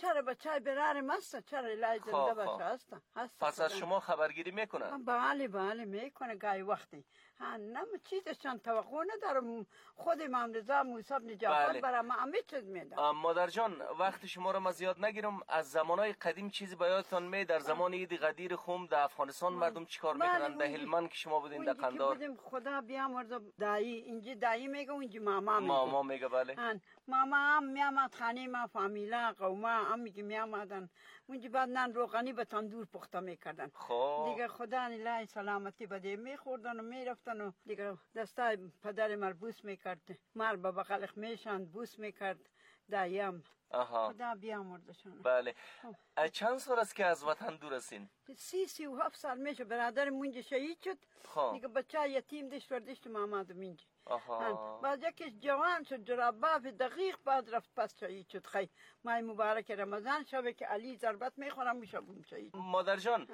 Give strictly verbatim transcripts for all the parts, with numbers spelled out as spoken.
چرا بچه برار مست چرا لای زنده باشه هست هست پس از شما خبرگیری میکنن؟ بله بله میکنه گاهی وقتی ها نم چیزشان توقع ندارم. خود امام رضا موسی بن جعفر بله. برای ما همه چیز میدن. مادر جان وقت شما را ما زیاد نگیرم. از زمانهای قدیم چیزی به یادتان می در زمان عید غدیر خم در افغانستان مردم چیکار میکنن؟ در هلمند که شما بودین در قندهار خدا بیامرز دایی اینجا دایی میگه اونجا ماما میگه ماما میگه بله ماما هم میامد خانه ما فامیلا قوما هم میگه میامدن اونجا بعد نان روغنی به تندور پخته میکردن. خب دیگه خدا الهی سلامتی بده میخوردن و میرفتن و دیگه دستای پدر مر بوس میکرد مر به بغلش میشاند بوس میکرد دایم. آها خدا بیامرزشان. بله. چند سال است که از وطن دور هستین؟ سی سی و هفت سال میشه. برادر منجا شهید شد. خب دیگه بچه یتیم داشت وردشت محمد منجا. آها. بعد یکیش جوان شد جراباف دقیق بعد رفت پس شهید شد. خیلی ماه مبارک رمضان شبه که علی ضربت میخورم میشم شهید. مادر جان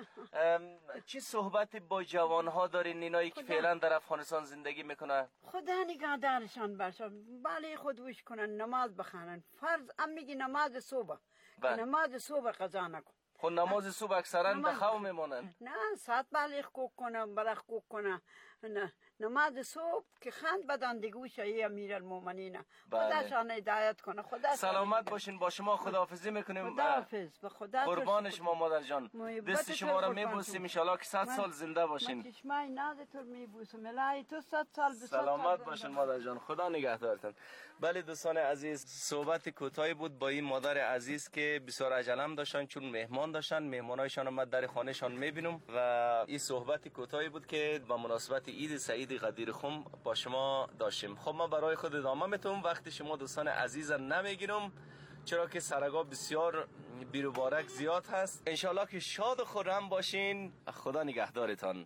چی صحبت با جوانها دارین اینایی که فعلا در افغانستان زندگی میکنن؟ خدا نگهدارشان باشه. بله خود وش کنن نماز بخوانن. فرض ام میگی نماز صبح نماز صبح قضا نکن. خب نماز صبح اکثرا به خواب میمونن. نه ساعت بالغ کوک کنه برخ کوک کنه. نه نماز صبح که خند بدن دیگه شای امیر المومنین. خدا شان هدایت کنه. خدا سلامت باشین. با شما خداحافظی میکنیم. خداحافظ. به خدا قربان شما مادر جان. دست شما را میبوسیم ان شاء الله که صد سال زنده باشین. من چشمای نازتون میبوسم. الهی تو صد سال به سلامت باشین مادر جان. خدا نگهدارتون. بله دوستان عزیز صحبت کوتاهی بود با این مادر عزیز که بسیار عجلم داشتن چون مهمان داشتن. مهمانایشان اومد در خانهشان میبینم و این صحبت کوتاهی بود که با مناسبت عید سعید غدیر خم با شما داشتیم. خب ما برای خود ادامه میتونم. وقتی شما دوستان عزیز نمیگیرم چرا که سرگاه بسیار بیروبارک زیاد هست. انشالله که شاد و خرم باشین. خدا نگهدارتان.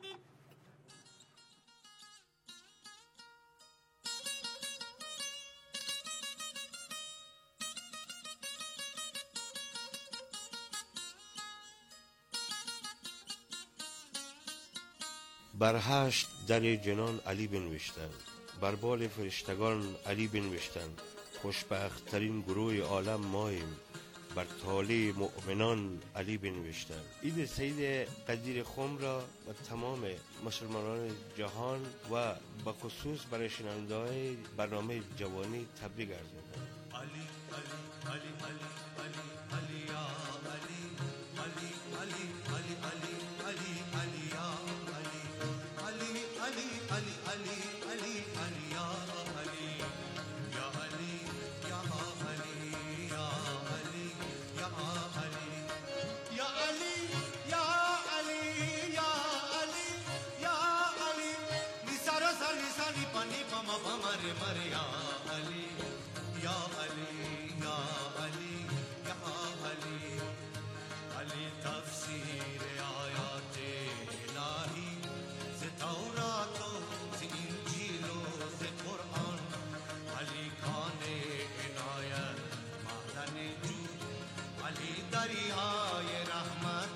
بر هشت در جنان علی بنوشتند، بر بال فرشتگان علی بنوشتند. خوشبخت ترین گروه عالم ماییم، بر تاله مؤمنان علی بنوشتند. عید سعید غدیر خم را و تمام مسلمانان جهان و به خصوص برای شنونده‌های برنامه جوانی تبریک عرض می‌کنم. علی علی علی علی علی علی یا علی علی علی علی علی علی علی یا علی علی علی علی علی علی علی یا علی یا علی یا علی یا علی یا علی یا علی یا علی یا علی یا علی निसारा सा निसानी पानी पमा पमा रे मरे या अली या अली या अली या अली अली तफसीर आयात इलाही से तौरात से इंजील से कुरान अली खाने इनायत मादन जूद अली दरियाए रहमत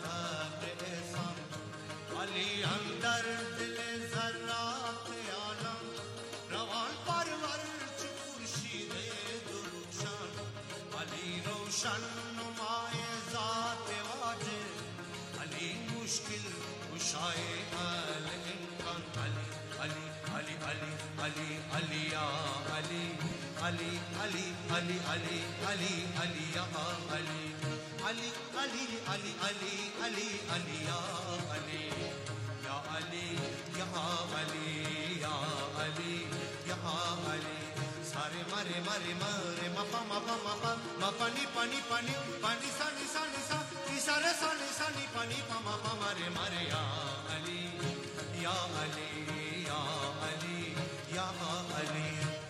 एहसान अली अंदर दिल ज़र्रात आलम रवान परवर खुर्शीद दुरुशान अली रोशन नुमाए ज़ात वाजे अली मुश्किल कुशाए अल इम्कान अली अली अली अली अली या अली अली अली अली अली अली अली या अली अली अली अली अली अली अली या अली या अली या अली या अली या अली सारे मरे मरे मरे मपा मपा मपा मपनी पानी पानी पानी सा नि सा नि सा नि सा रे सा नि सा नि पानी पा मपा मरे मरे या अली या अली या अली या अली.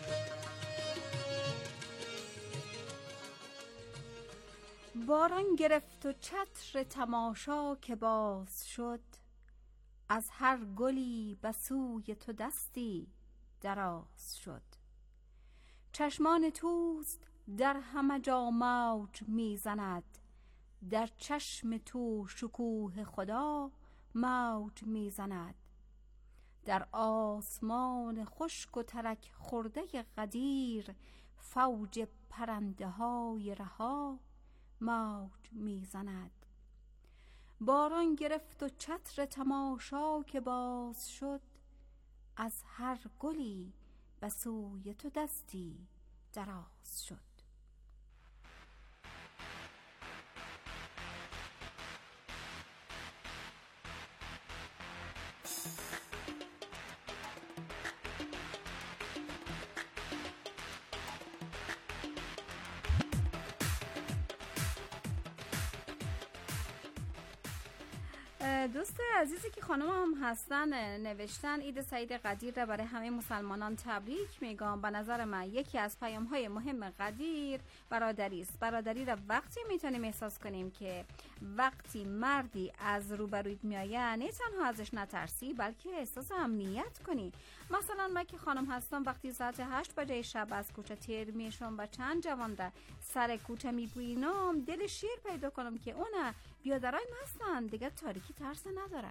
باران گرفت و چتر تماشا که باز شد، از هر گلی به سوی تو دستی دراز شد. چشمان توست در همه جا موج میزند، در چشم تو شکوه خدا موج میزند. در آسمان خشک و ترک خورده غدیر فوج پرنده های رها موج میزند. باران گرفت و چتر تماشا که باز شد، از هر گلی به سوی تو دستی دراز شد. دوست عزیزی که خانم هم هستن نوشتن عید سعید قدیر را برای همه مسلمانان تبریک میگم. به نظر من یکی از پیام های مهم قدیر برادری است. برادری را وقتی میتونیم احساس کنیم که وقتی مردی از روبرویت میآید نه تنها ازش نترسی بلکه احساس امنیت کنی. مثلا من که خانم هستم وقتی ساعت هشت بجه شب از کوچه تیر میشم و چند جوان در سر کوچه میبینم دل شیر پیدا کنم که اونه بیادرای هستن دیگه تاریکی ترس نداره.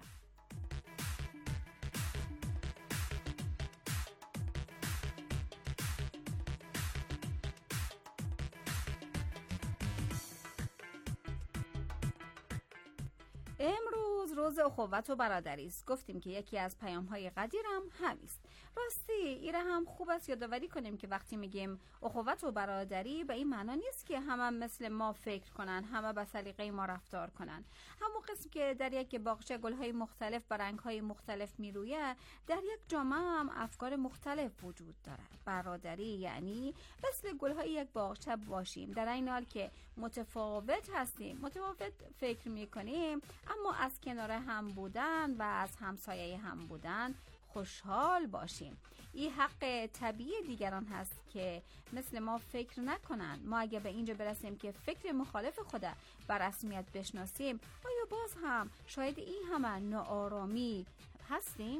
امروز روز اخوت و برادری است. گفتیم که یکی از پیام‌های قدیرم همیست. راستی ایره هم خوب است یادآوری کنیم که وقتی میگیم اخوت و برادری به این معنا نیست که همه مثل ما فکر کنن، همه به سلیقه ما رفتار کنن. همون قسم که در یک باغچه گل‌های مختلف با رنگ‌های مختلف میرویه، در یک جامعه هم افکار مختلف وجود داره. برادری یعنی مثل گل‌های یک باغچه باشیم، در این حال که متفاوت هستیم، متفاوت فکر میکنیم، اما از کنار هم بودن و از همسایه هم بودن خوشحال باشیم. این حق طبیعی دیگران هست که مثل ما فکر نکنن. ما اگه به اینجا برسیم که فکر مخالف خود بر رسمیت بشناسیم، آیا باز هم شاید این همه ناآرامی هستیم؟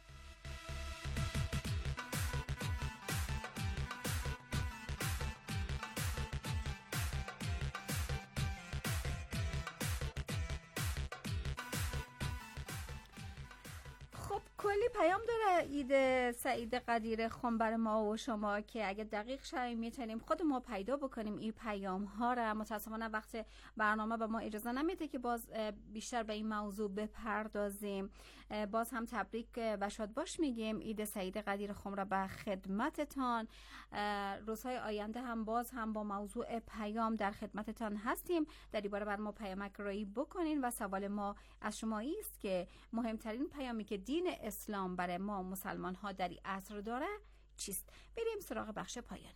کلی پیام داره عید سعید قدیر خم برای ما و شما که اگه دقیق شویم میتونیم خود ما پیدا بکنیم این پیام ها را. متاسفانه وقت برنامه به ما اجازه نمیده که باز بیشتر به این موضوع بپردازیم. باز هم تبریک و شادباش میگیم عید سعید قدیر خم را به خدمتتان. روزهای آینده هم باز هم با موضوع پیام در خدمتتان هستیم. در این باره بر ما پیامک رایی بکنین و سوال ما از شما است که مهمترین پیامی که دین اسلام برای ما مسلمان ها در این عصر داره چیست؟ بریم سراغ بخش پایانی.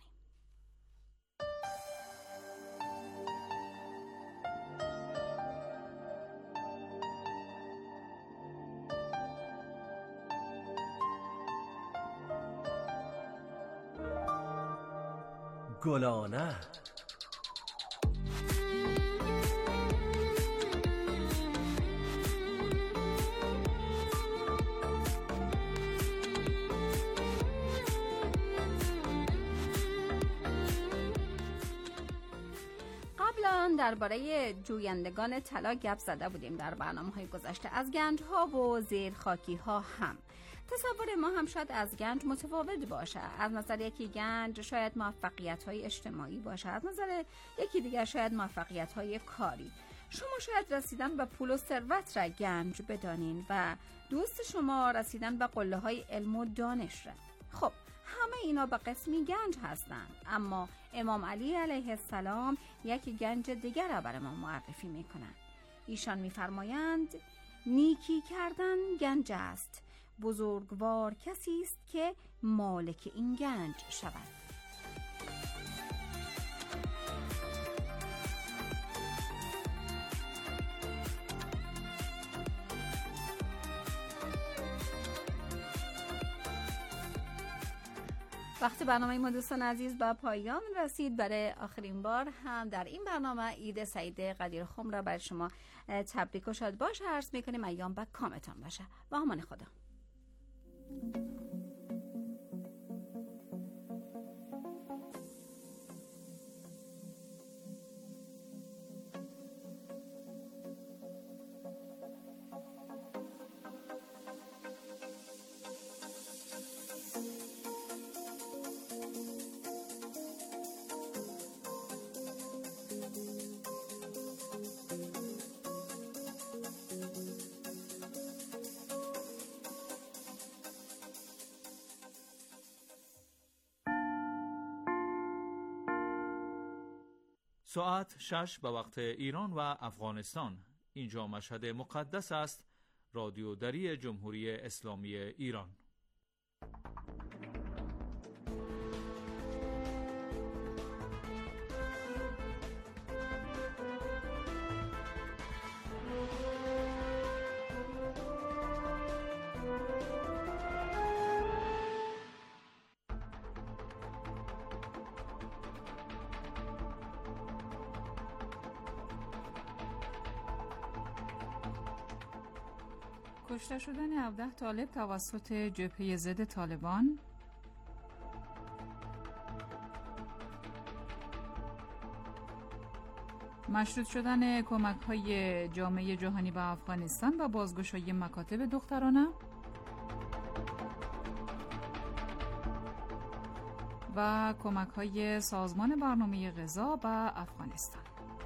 گلانه درباره جویندگان طلا گپ زده بودیم در برنامه‌های گذشته، از گنج‌ها و زیرخاکی‌ها هم. تصور ما هم شاید از گنج متفاوت باشه. از نظر یکی گنج شاید موفقیت‌های اجتماعی باشه، از نظر یکی دیگر شاید موفقیت‌های کاری. شما شاید رسیدن به پول و ثروت را گنج بدانین و دوست شما رسیدن به قله‌های علم و دانش را. خب همه اینا به قسمی گنج هستند، اما امام علی علیه السلام یک گنج دیگر را برای ما معرفی میکنند. ایشان میفرمایند نیکی کردن گنج است، بزرگوار کسی است که مالک این گنج شود. وقتی برنامه ما دوستان عزیز به پایان رسید، برای آخرین بار هم در این برنامه عید سعید قدیر خم را برای شما تبریک و شادباش عرض میکنیم. ایام به کامتان باشه. با امان خدا. ساعت شش به وقت ایران و افغانستان. اینجا مشهد مقدس است. رادیو دری جمهوری اسلامی ایران. کشته شدن هفده طالب توسط جبهه ضد طالبان، مشروط شدن کمک‌های جامعه جهانی به افغانستان و بازگشایی مکاتب دخترانه و کمک‌های سازمان برنامه غذا به افغانستان.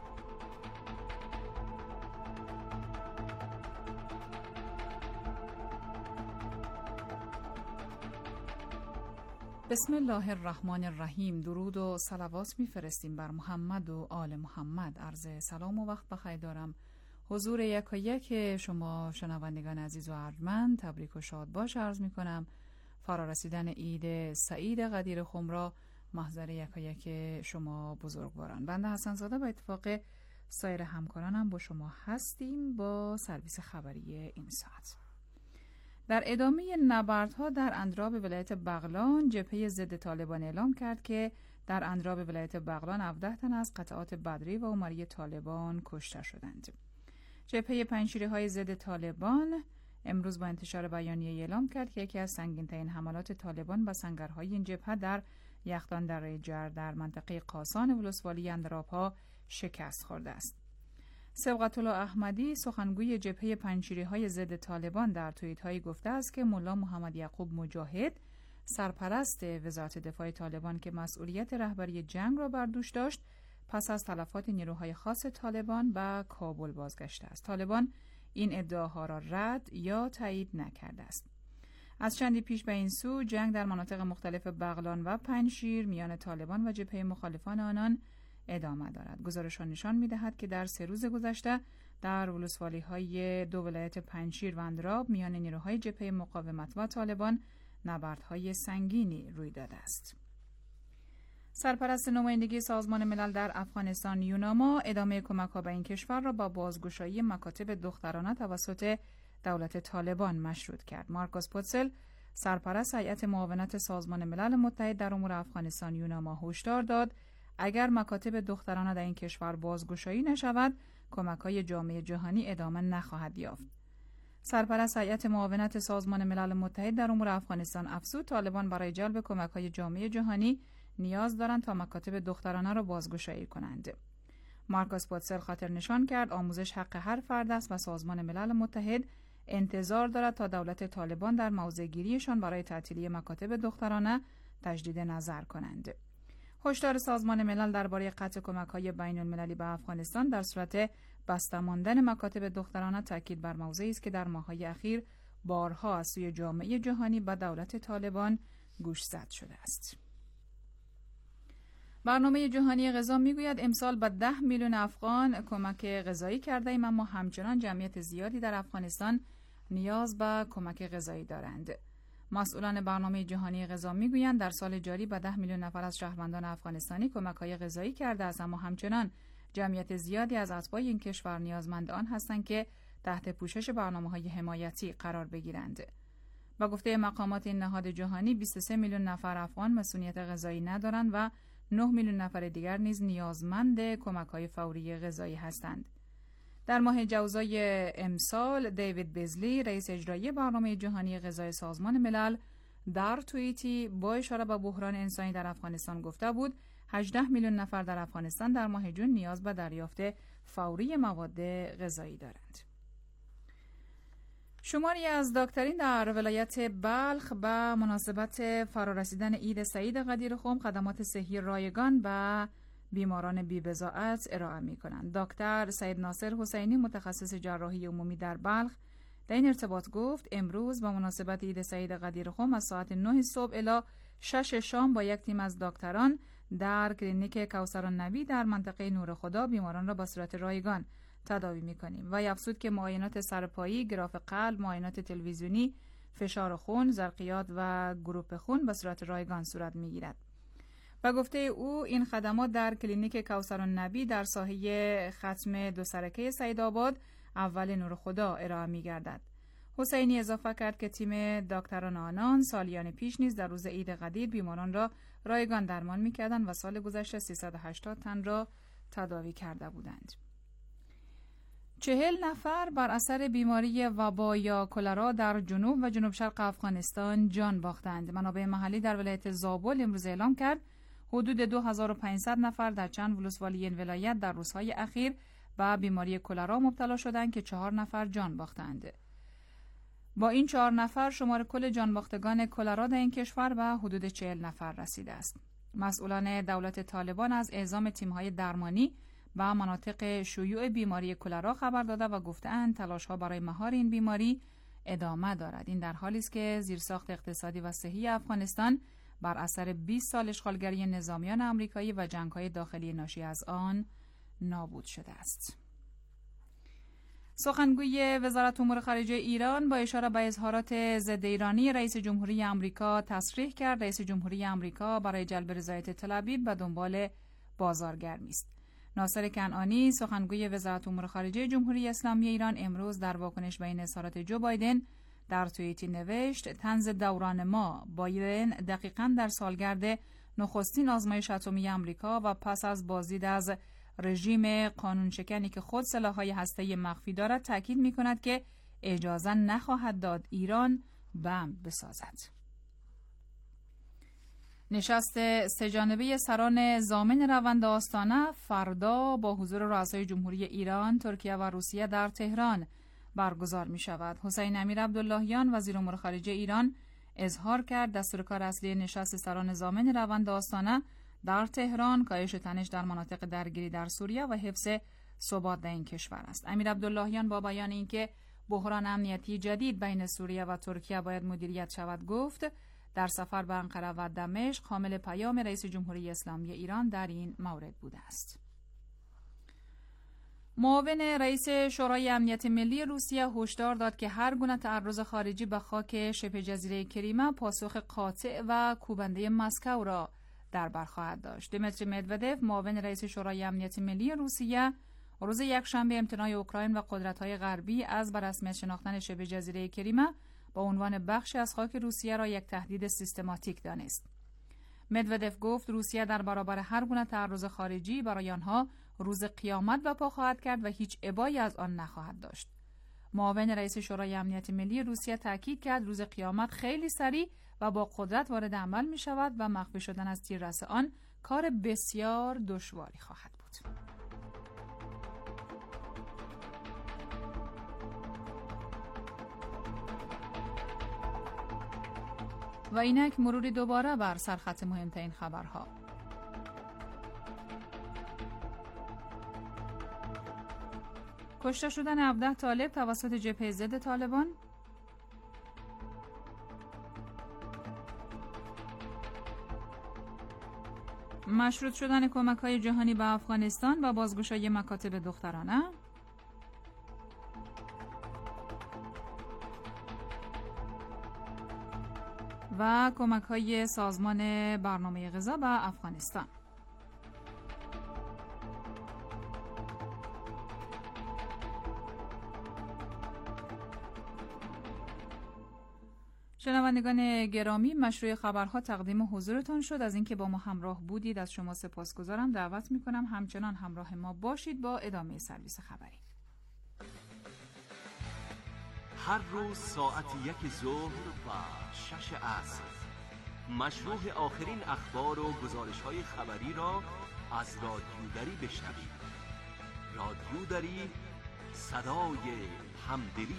بسم الله الرحمن الرحیم. درود و صلوات میفرستیم بر محمد و آل محمد. عرض سلام و وقت بخیر دارم حضور یک و یک شما شنوندگان عزیز و ارجمند. تبریک و شاد باش عرض میکنم. فرارسیدن عید سعید قدیر خم را محضر یک و یک شما بزرگواران. بنده حسن زاده به اتفاق سایر همکارانم با شما هستیم با سرویس خبری این ساعت. در ادامه نبردها در اندراب ولایت بغلان، جبهه ضد طالبان اعلام کرد که در اندراب ولایت بغلان هفده تن از قطعات بدری و عمری طالبان کشته شدند. جبهه پنجشیرهای ضد طالبان امروز با انتشار بیانیه اعلام کرد که یکی از سنگین‌ترین حملات طالبان به سنگرهای این جبهه در یخدان دره جر در منطقه قاسان ولسوالی اندرابها شکست خورده است. سبقت الله احمدی سخنگوی جبهه پنجشیرهای ضد طالبان در توییت‌هایی گفته است که ملا محمد یعقوب مجاهد سرپرست وزارت دفاع طالبان که مسئولیت رهبری جنگ را بر دوش داشت پس از تلفات نیروهای خاص طالبان به کابل بازگشته است. طالبان این ادعاها را رد یا تایید نکرده است. از چندی پیش به این سو جنگ در مناطق مختلف بغلان و پنجشیر میان طالبان و جبهه مخالفان آنان ادامه دارد. گزارش‌ها نشان می‌دهد که در سه روز گذشته در ولسوالی‌های دو ولایت پنجشیر و اندراب میان نیروهای جبهه مقاومت و طالبان نبردهای سنگینی روی داده است. سرپرست نمایندگی سازمان ملل در افغانستان یوناما ادامه کمک‌ها به این کشور را با بازگشایی مکاتب دخترانه توسط دولت طالبان مشروط کرد. مارکوس پوتسل سرپرست هیئت معاونت سازمان ملل متحد در امور افغانستان یوناما هشدار داد اگر مکاتب دخترانه در این کشور بازگشایی نشود، کمک‌های جامعه جهانی ادامه نخواهد یافت. سرپرست هیئت معاونت سازمان ملل متحد در امور افغانستان افزود طالبان برای جلب کمک‌های جامعه جهانی نیاز دارند تا مکاتب دخترانه را بازگشایی کنند. مارکوس پوتسل خاطر نشان کرد آموزش حق هر فرد است و سازمان ملل متحد انتظار دارد تا دولت طالبان در موضع‌گیریشان برای تعطیلی مکاتب دخترانه تجدید نظر کنند. هشدار سازمان ملل درباره قطع کمک‌های بین‌المللی به افغانستان در صورت بسته ماندن مکاتب دخترانه تاکید بر موضوعی است که در ماه‌های اخیر بارها از سوی جامعه جهانی به دولت طالبان گوشزد شده است. برنامه جهانی غذا میگوید امسال به ده میلیون افغان کمک غذایی کرده ایم، اما همچنان جمعیت زیادی در افغانستان نیاز به کمک غذایی دارند. مسئولان برنامه جهانی غذا میگویند در سال جاری به ده میلیون نفر از شهروندان افغانستانی کمک‌های غذایی کرده است، اما همچنان جمعیت زیادی از اتباع این کشور نیازمند آن هستند که تحت پوشش برنامه‌های حمایتی قرار بگیرند. با گفته مقامات این نهاد جهانی بیست و سه میلیون نفر افغان مسئولیت غذایی ندارند و نه میلیون نفر دیگر نیز نیازمند کمک‌های فوری غذایی هستند. در ماه جوزای امسال دیوید بیزلی رئیس اجرایی برنامه جهانی غذای سازمان ملل در توییتی با اشاره به بحران انسانی در افغانستان گفته بود هجده میلیون نفر در افغانستان در ماه جون نیاز به دریافت فوری مواد غذایی دارند. شماری از دکترین در ولایت بلخ به مناسبت فرارسیدن عید سعید قدیر خم خدمات صحی رایگان به بیماران بی‌بضاعت ارائه می کنند. دکتر سید ناصر حسینی متخصص جراحی عمومی در بلخ در این ارتباط گفت امروز به مناسبت عید سعید قدیر خم از ساعت نه صبح الی شش شام با یک تیم از دکتران در کلینیک کوثرالنبی در منطقه نور خدا بیماران را با صورت رایگان تداوی می‌کنیم. و افزود که معاینات سرپایی، گراف قلب، معاینات تلویزیونی، فشار خون، ضرقیات و گروپ خون به صورت رایگان صورت می‌گیرد. و گفته او این خدمات در کلینیک کوثرالنبی در ساحه ختم دو سرکه سعیدآباد اول نور خدا ارائه می‌گردد. حسینی اضافه کرد که تیم دکتران آنان سالیان پیش نیز در روز عید قدیر بیماران را رایگان درمان می‌کردند و سال گذشته سیصد و هشتاد تن را تداوی کرده بودند. چهل نفر بر اثر بیماری وبا یا کلرا در جنوب و جنوب شرق افغانستان جان باختند. منابع محلی در ولایت زابل امروز اعلام کرد حدود دو هزار و پانصد نفر در چند ولسوالی این ولایت در روزهای اخیر به بیماری کلرا مبتلا شدند که چهار نفر جان باختند. با این چهار نفر شمار کل جان باختگان کلرا در این کشور به حدود چهل نفر رسیده است. مسئولان دولت طالبان از اعزام تیم‌های درمانی به مناطق شیوع بیماری کلرا خبر داده و گفتند تلاش‌ها برای مهار این بیماری ادامه دارد. این در حالی است که زیرساخت اقتصادی و صحی افغانستان بر اثر بیست سال اشغالگری نظامیان آمریکایی و جنگ‌های داخلی ناشی از آن نابود شده است. سخنگوی وزارت امور خارجه ایران با اشاره به اظهارات ضد ایرانی رئیس جمهوری آمریکا تصریح کرد رئیس جمهوری آمریکا برای جلب رضایت تل‌آبیب به دنبال بازارگرمی است. ناصر کنعانی سخنگوی وزارت امور خارجه جمهوری اسلامی ایران امروز در واکنش به این اظهارات جو بایدن در توییتی نوشت طنز دوران ما بایدن دقیقاً در سالگرد نخستین آزمایش اتمی آمریکا و پس از بازدید از رژیم قانونشکنی که خود سلاح‌های هسته‌ای مخفی دارد تاکید می‌کند که اجازه نخواهد داد ایران بمب بسازد. نشست سه‌جانبه سران ضامن روند آستانه فردا با حضور رؤسای جمهوری ایران، ترکیه و روسیه در تهران برگزار می شود. حسین امیر عبداللهیان وزیر امور خارجه ایران اظهار کرد دستورکار اصلی نشست سران ضامن روند آستانه در تهران کاهش تنش در مناطق درگیری در سوریه و حفظ ثبات در این کشور است. امیر عبداللهیان با بیان اینکه بحران امنیتی جدید بین سوریه و ترکیه باید مدیریت شود گفت در سفر به انقره و دمشق حامل پیام رئیس جمهوری اسلامی ایران در این مورد بوده است. معاون رئیس شورای امنیت ملی روسیه هشدار داد که هر گونه تعرض خارجی به خاک شبه جزیره کریمه پاسخ قاطع و کوبنده مسکو را در بر خواهد داشت. دمیتری مدودف معاون رئیس شورای امنیت ملی روسیه روز یکشنبه امتناع اوکراین و قدرت‌های غربی از بر رسمیت شناختن شبه جزیره کریمه با عنوان بخشی از خاک روسیه را یک تهدید سیستماتیک دانست. مدودف گفت روسیه در برابر هر گونه تعرض خارجی برای آنها روز قیامت برپا خواهد کرد و هیچ ابایی از آن نخواهد داشت. معاون رئیس شورای امنیت ملی روسیه تاکید کرد روز قیامت خیلی سریع و با قدرت وارد عمل می شود و مخفی شدن از تیررس آن کار بسیار دشواری خواهد بود. و اینک مروری دوباره بر سرخط مهمترین خبرها. کشته شدن هفده طالب توسط جبهه ضد طالبان، مشروط شدن کمک‌های جهانی به افغانستان و بازگشایی مکاتب دخترانه، و کمک‌های سازمان برنامه غذا به افغانستان. شنوندگان گرامی، مشروع خبرها تقدیم حضورتان شد. از اینکه با ما همراه بودید از شما سپاسگزارم. دعوت می‌کنم همچنان همراه ما باشید با ادامه سرویس خبری. هر روز ساعت یک ظهر و شش عصر مشروع آخرین اخبار و گزارش‌های خبری را از رادیو دری بشنوید. رادیو دری، صدای همدلی.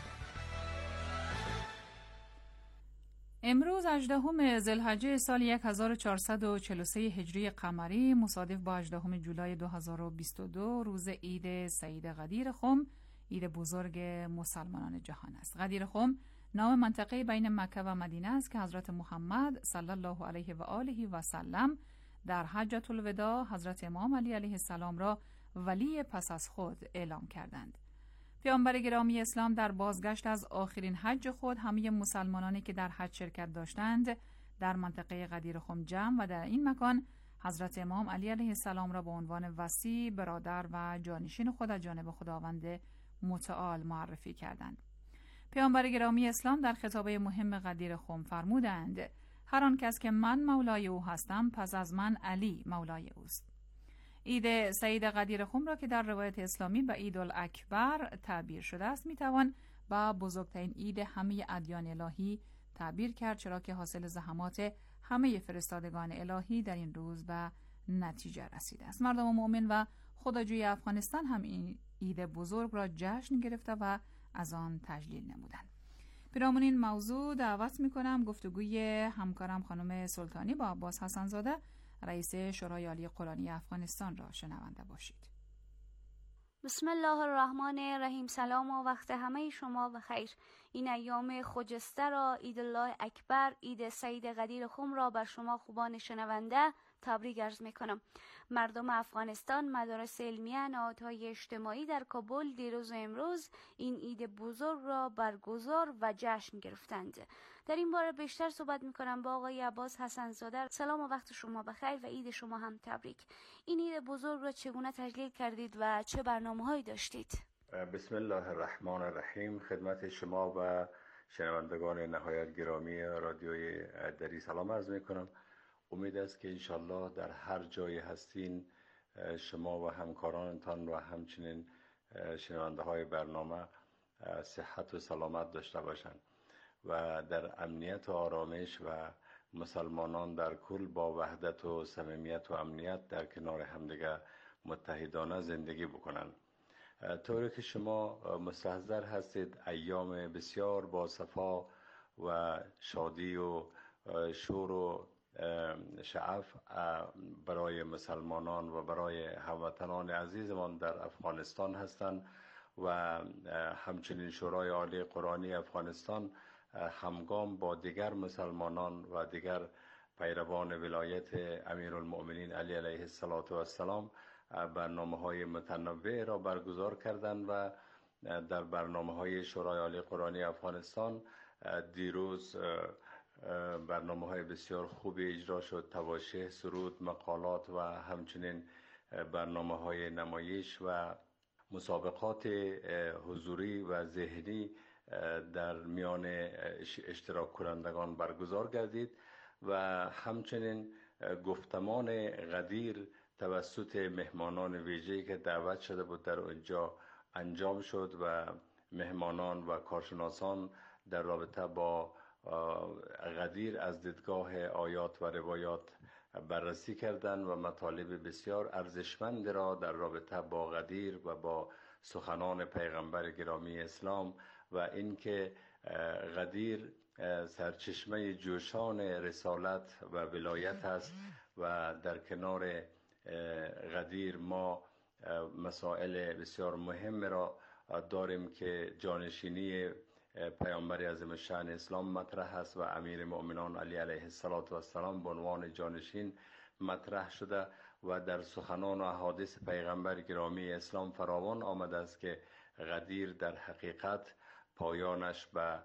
امروز هجدهم ذوالحجه سال هزار و چهارصد و چهل و سه هجری قمری مصادف با هجدهم جولای دو هزار و بیست و دو روز عید سعید قدیر خم، عید بزرگ مسلمانان جهان است. قدیر خم نام منطقه بین مکه و مدینه است که حضرت محمد صلی الله علیه و آله و سلم در حجة الوداع حضرت امام علی علیه السلام را ولی پس از خود اعلام کردند. پیامبر گرامی اسلام در بازگشت از آخرین حج خود همه مسلمانانی که در حج شرکت داشتند در منطقه غدیر خم جمع و در این مکان حضرت امام علی علیه السلام را به عنوان وصی، برادر و جانشین خود از جانب خداوند متعال معرفی کردند. پیامبر گرامی اسلام در خطابه مهم غدیر خم فرمودند: هر آن کس که من مولای او هستم پس از من علی مولای اوست. عید سعید غدیر خم را که در روایت اسلامی به عید الاکبر تعبیر شده است میتوان با بزرگترین عید همه ادیان الهی تعبیر کرد، چرا که حاصل زحمات همه فرستادگان الهی در این روز به نتیجه رسیده است. مردم مؤمن و خداجوی افغانستان هم این عید بزرگ را جشن گرفته و از آن تجلیل نمودند. پیرامون این موضوع دعوت میکنم گفتگوی همکارم خانم سلطانی با عباس حسن‌زاده رئیس شورای عالی قرآنی افغانستان را شنونده باشید. بسم الله الرحمن الرحیم. سلام و وقت همه شما بخیر. این ایام خجسته را عید الله اکبر، عید سعید غدیر خم را بر شما خوبان شنونده تبریک عرض میکنم. مردم افغانستان، مدارس علمیه، نهادهای اجتماعی در کابل دیروز و امروز این عید بزرگ را برگزار و جشن گرفتند. در این باره بیشتر صحبت میکنم با آقای عباس حسن‌زاده. سلام و وقت شما بخیر و عید شما هم تبریک. این عید بزرگ را چگونه تجلیل کردید و چه برنامه‌هایی داشتید؟ بسم الله الرحمن الرحیم. خدمت شما و شنوندگان نهایت گرامی رادیوی دری سلام عرض میکنم. امید است که انشالله در هر جای هستین شما و همکارانتان و همچنین شنونده های برنامه صحت و سلامت داشته باشند و در امنیت و آرامش و مسلمانان در کل با وحدت و صمیمیت و امنیت در کنار همدیگه متحدانه زندگی بکنند. طوری که شما مستحضر هستید ایام بسیار با صفا و شادی و شور و شعف برای مسلمانان و برای هموطنان عزیزمان در افغانستان هستند و همچنین شورای عالی قرآنی افغانستان همگام با دیگر مسلمانان و دیگر پیروان ولایت امیرالمؤمنین علی علیه السلام برنامه‌های متنوع را برگزار کردند و در برنامه‌های شورای عالی قرآنی افغانستان دیروز برنامه‌های بسیار خوبی اجرا شد. تواشیح، سرود، مقالات و همچنین برنامه‌های نمایش و مسابقات حضوری و ذهنی در میان اشتراک کنندگان برگزار گردید و همچنین گفتمان غدیر توسط مهمانان ویژه‌ای که دعوت شده بود در اونجا انجام شد و مهمانان و کارشناسان در رابطه با غدیر از دیدگاه آیات و روایات بررسی کردند و مطالب بسیار ارزشمند را در رابطه با غدیر و با سخنان پیغمبر گرامی اسلام و اینکه غدیر سرچشمه جوشان رسالت و ولایت است و در کنار غدیر ما مسائل بسیار مهم را داریم که جانشینی پیامبر اعظم شأن اسلام مطرح است و امیر مؤمنان علی علیه السلام به عنوان جانشین مطرح شده و در سخنان و احادیث پیغمبر گرامی اسلام فراوان آمده است که غدیر در حقیقت پایانش به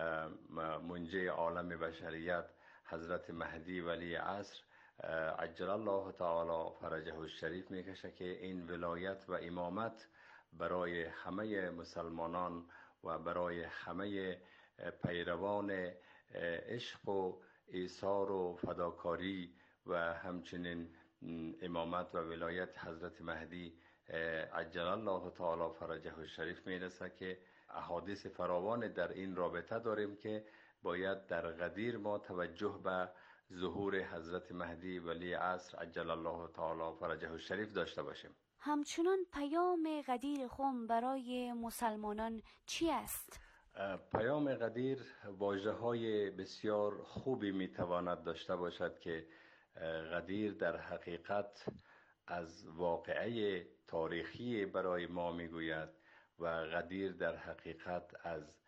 منجی عالم بشریت حضرت مهدی ولی عصر عجل الله تعالی فرجه الشریف میکشه که این ولایت و امامت برای همه مسلمانان و برای همه پیروان عشق و ایثار و فداکاری و همچنین امامت و ولایت حضرت مهدی عجل الله تعالی فرجه الشریف میرسه که احادیث فراوان در این رابطه داریم که باید در غدیر ما توجه به ظهور حضرت مهدی ولی عصر عجل الله تعالی فرجه الشریف داشته باشیم. همچنان پیام غدیر خم برای مسلمانان چی است؟ پیام غدیر واژه‌های بسیار خوبی میتواند داشته باشد که غدیر در حقیقت از واقعه تاریخی برای ما میگوید و غدیر در حقیقت از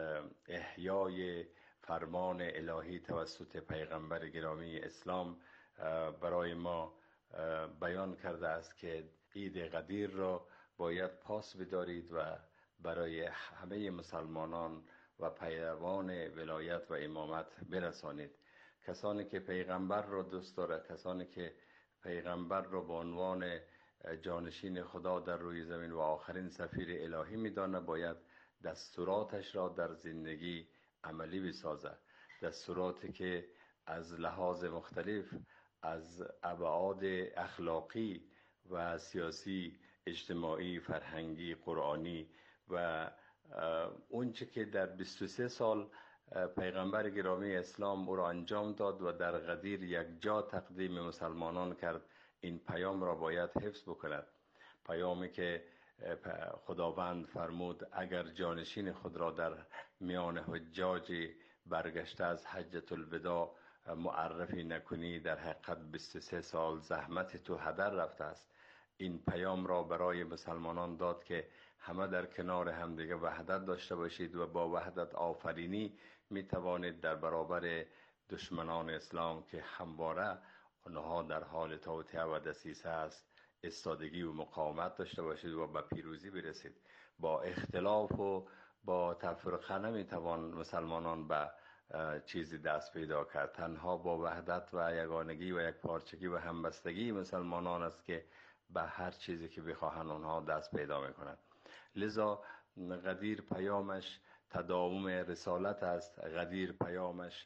احیای فرمان الهی توسط پیغمبر گرامی اسلام برای ما بیان کرده است که عید قدیر را باید پاس بدارید و برای همه مسلمانان و پیروان ولایت و امامت برسانید. کسانی که پیغمبر را دوست دارد، کسانی که پیغمبر را به عنوان جانشین خدا در روی زمین و آخرین سفیر الهی می‌داند، باید دستوراتش را در زندگی عملی بسازد. دستوراتی که از لحاظ مختلف از ابعاد اخلاقی و سیاسی، اجتماعی، فرهنگی، قرآنی و اون چه که در بیست و سه سال پیغمبر گرامی اسلام او را انجام داد و در غدیر یک جا تقدیم مسلمانان کرد، این پیام را باید حفظ بکند. پیامی که خداوند فرمود اگر جانشین خود را در میان حجاج برگشته از حجة الوداع معرفی نکنی، در حقیقت بیست و سه سال زحمت تو هدر رفته است. این پیام را برای مسلمانان داد که همه در کنار همدیگه وحدت داشته باشید و با وحدت آفرینی می توانید در برابر دشمنان اسلام که همواره آنها در حال توطئه و دسیسه است استادگی و مقاومت داشته باشید و به پیروزی برسید. با اختلاف و با تفرقه نمی توان مسلمانان به چیزی دست پیدا کرد. تنها با وحدت و یگانگی و یک پارچگی و همبستگی مسلمانان است که به هر چیزی که بخواهند آنها دست پیدا میکنند. لذا غدیر پیامش تداوم رسالت است. غدیر پیامش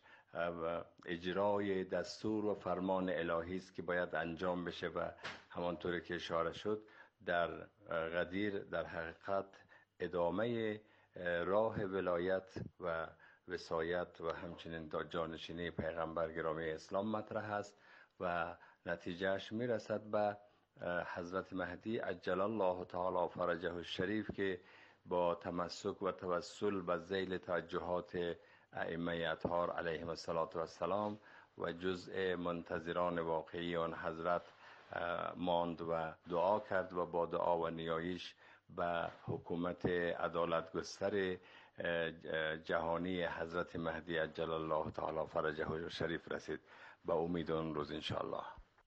اجرای دستور و فرمان الهی است که باید انجام بشه و همانطوری که اشاره شد در غدیر در حقیقت ادامه راه ولایت و وصایت و همچنین تا جانشینی پیغمبر گرامی اسلام مطرح است و نتیجهش میرسد به حضرت مهدی عجل الله تعالی فرجه الشریف که با تمسک و توسل به ذیل توجهات ائمه اطهار علیهم السلام و جزء منتظران واقعی آن حضرت ماند و دعا کرد و با دعا و نیایش به حکومت عدالت گستر جهانی حضرت مهدی عجل الله تعالی فرجه الشریف رسید. با امید اون روز انشاءالله.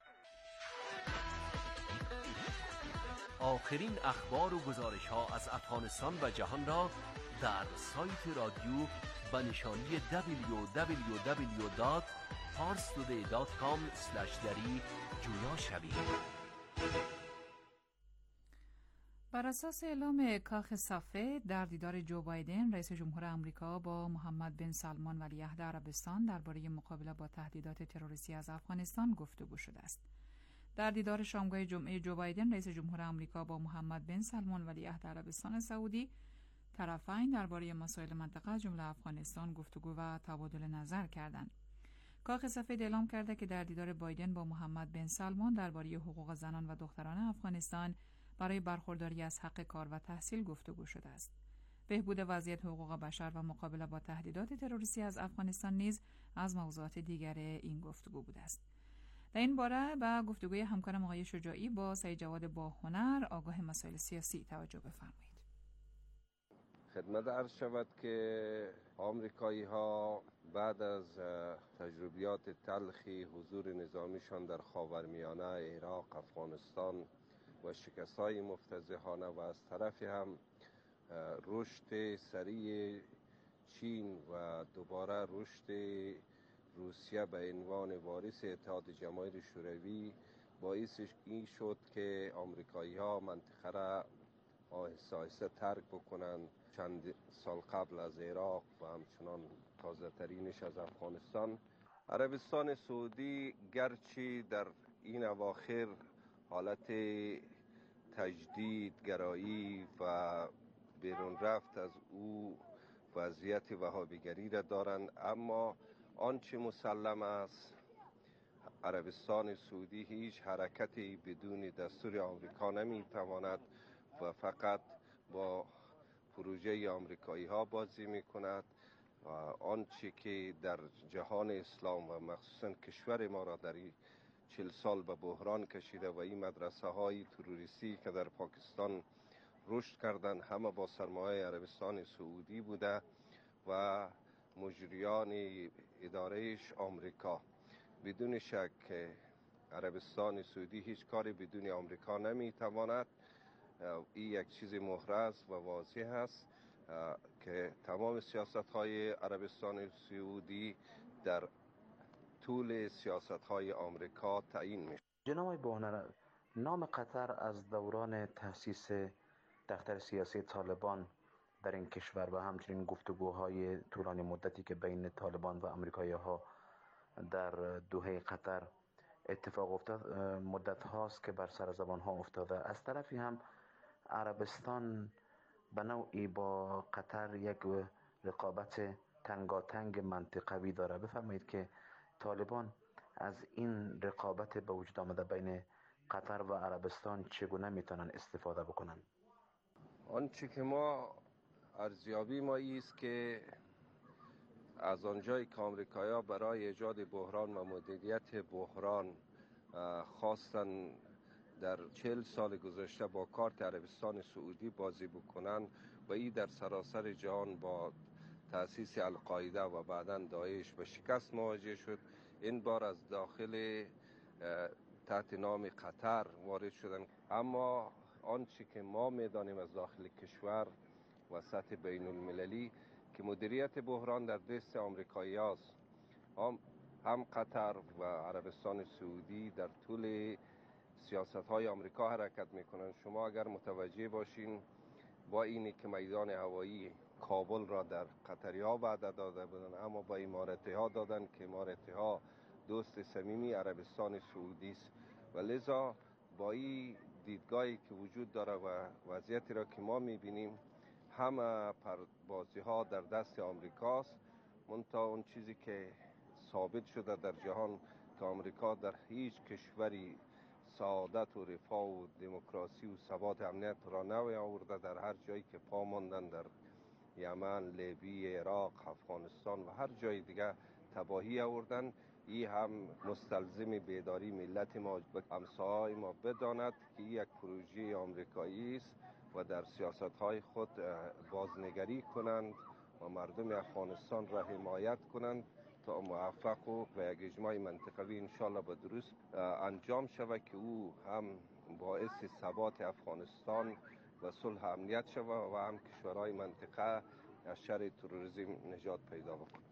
آخرین اخبار و گزارش ها از افغانستان و جهان را در سایت رادیو به نشانی دبلیو دبلیو دبلیو دات پارس تودی دات کام اسلش دری جویا شوید. بر اساس اعلام کاخ صفه در دیدار جو بایدن رئیس جمهور آمریکا با محمد بن سلمان ولیعهد عربستان درباره مقابله با تهدیدات تروریستی از افغانستان گفتگو شده است. در دیدار شامگاه جمعه جو بایدن رئیس جمهور آمریکا با محمد بن سلمان ولیعهد عربستان سعودی طرفین درباره مسائل منطقه از جمله افغانستان گفتگو و تبادل نظر کردند. کاخ سفید اعلام کرده که در دیدار بایدن با محمد بن سلمان درباره حقوق زنان و دختران افغانستان برای برخورداری از حق کار و تحصیل گفتگو شده است. بهبود وضعیت حقوق بشر و مقابله با تهدیدات تروریستی از افغانستان نیز از موضوعات دیگر این گفتگو بوده است. در این باره به گفتگوی همکارم آقای شجاعی با سعید جواد باهنر آگاه مسائل سیاسی توجه بفرمایید. خدمت عرض شود که آمریکایی ها بعد از تجربیات تلخی حضور نظامیشان در خاورمیانه، عراق، افغانستان و شکست‌های مفتضحانه و از طرف هم رشد سریع چین و دوباره رشد روسیه به عنوان وارث اتحاد جماهیر شوروی باعث این شد که آمریکایی ها منطقه را آهسته آهسته ترک بکنند. چند سال قبل از عراق و همچنان تازه ترینش از افغانستان. عربستان سعودی گرچه در این اواخر حالت تجدید گرایی و بیرون رفت از او وضعیت وهابیگری را دارند، اما آنچه مسلم است عربستان سعودی هیچ حرکتی بدون دستور آمریکا نمیتواند و فقط با پروژه آمریکایی ها بازی می کند و آنچه که در جهان اسلام و مخصوصا کشور ما را در این چل سال به بحران کشیده و این مدرسه های تروریستی که در پاکستان رشد کردند همه با سرمایه عربستان سعودی بوده و مجریان ادارهش آمریکا. بدون شک عربستان سعودی هیچ کاری بدون آمریکا نمیتواند. این یک چیز محرز و واضح است که تمام سیاست‌های عربستان سعودی در طول سیاست‌های آمریکا تعیین میشه. جناب بهنر، نام قطر از دوران تأسیس دفتر سیاسی طالبان در این کشور و همچنین گفتگوهای طولانی مدتی که بین طالبان و آمریکایی‌ها در دوحه قطر اتفاق افتاد مدت هاست که بر سر زبان ها افتاده. از طرفی هم عربستان به نوعی با قطر یک رقابت تنگاتنگ منطقوی داره. بفرمایید که طالبان از این رقابت به وجود آمده بین قطر و عربستان چگونه میتونن استفاده بکنن؟ آنچه که ما ارزیابی ما است که از آنجایی که آمریکایی‌ها برای ایجاد بحران و مدیریت بحران خواستن در چهل سال گذشته با کارت عربستان سعودی بازی بکنن و این در سراسر جهان با تأسیس القاعده و بعداً داعش به شکست مواجه شد، این بار از داخل تحت نام قطر وارد شدن. اما آنچه که ما میدانیم از داخل کشور و سطح بین المللی که مدیریت بحران در دست آمریکایی هاست. هم, هم قطر و عربستان سعودی در طول سیاست های آمریکا حرکت میکنن. شما اگر متوجه باشین با اینی که میدان هوایی کابل را در قطری ها وعده داده بودن، اما با اماراتی ها دادن که اماراتی ها دوست صمیمی عربستان سعودی است و لذا با این دیدگاهی که وجود داره و وضعیتی را که ما میبینیم همه پربازی ها در دست آمریکاست. منتها اون چیزی که ثابت شده در جهان که آمریکا در هیچ کشوری سعادت و رفاه و دموکراسی و ثبات امنیت را نمی آورده. در هر جایی که پا ماندن، در یمن، لیبی، عراق، افغانستان و هر جای دیگه تباهی آوردن. این هم مستلزم بیداری ملت ما به همسایه‌های ما بداند که یک پروژه آمریکایی است و در سیاست‌های خود بازنگری کنند و مردم افغانستان را حمایت کنند تا موفق و به یک اجماع منطقوی انشالله به درست انجام شود که او هم باعث ثبات افغانستان و صلح امنیت شود و هم کشورهای منطقه از شر تروریسم نجات پیدا بکنند.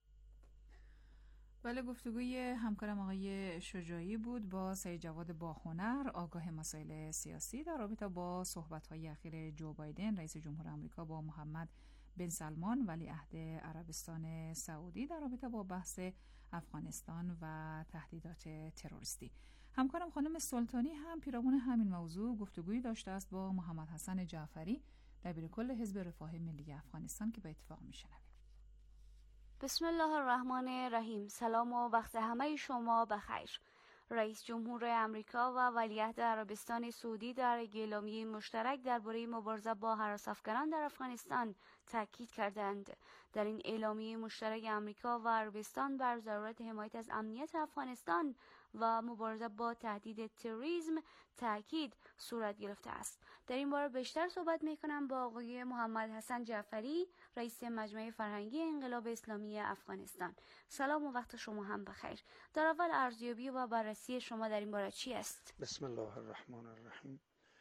بله، گفتگوی همکارم آقای شجاعی بود با سید جواد باهنر، آگاه مسائل سیاسی، در رابطه با صحبت‌های اخیر جو بایدن رئیس جمهور آمریکا با محمد بن سلمان ولیعهد عربستان سعودی در رابطه با بحث افغانستان و تهدیدات تروریستی. همکارم خانم سلطانی هم پیرامون همین موضوع گفتگویی داشته است با محمد حسن جعفری، دبیر کل حزب رفاه ملی افغانستان که به اتفاق میشنویم. بسم الله الرحمن الرحیم. سلام و وقت همه شما بخیر. رئیس جمهور امریکا و ولیعهد عربستان سعودی در اعلامیه مشترک درباره مبارزه با هراس افکنان در افغانستان تاکید کردند. در این اعلامیه مشترک امریکا و عربستان بر ضرورت حمایت از امنیت افغانستان و مبارزه با تهدید تروریسم تاکید صورت گرفته است. در این باره بیشتر صحبت میکنم با آقای محمد حسن جعفری، رئیس مجمع فرهنگی انقلاب اسلامی افغانستان. سلام و وقت شما هم بخیر. در اول ارزیابی و بررسی شما در این باره چی است؟ بسم الله الرحمن الرحیم.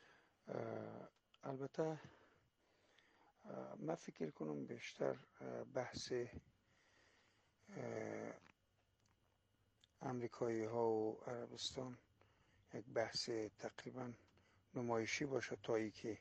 البته من فکر کنم بیشتر بحث امریکایی ها و عربستان یک بحث تقریبا نمایشی باشه تا ای که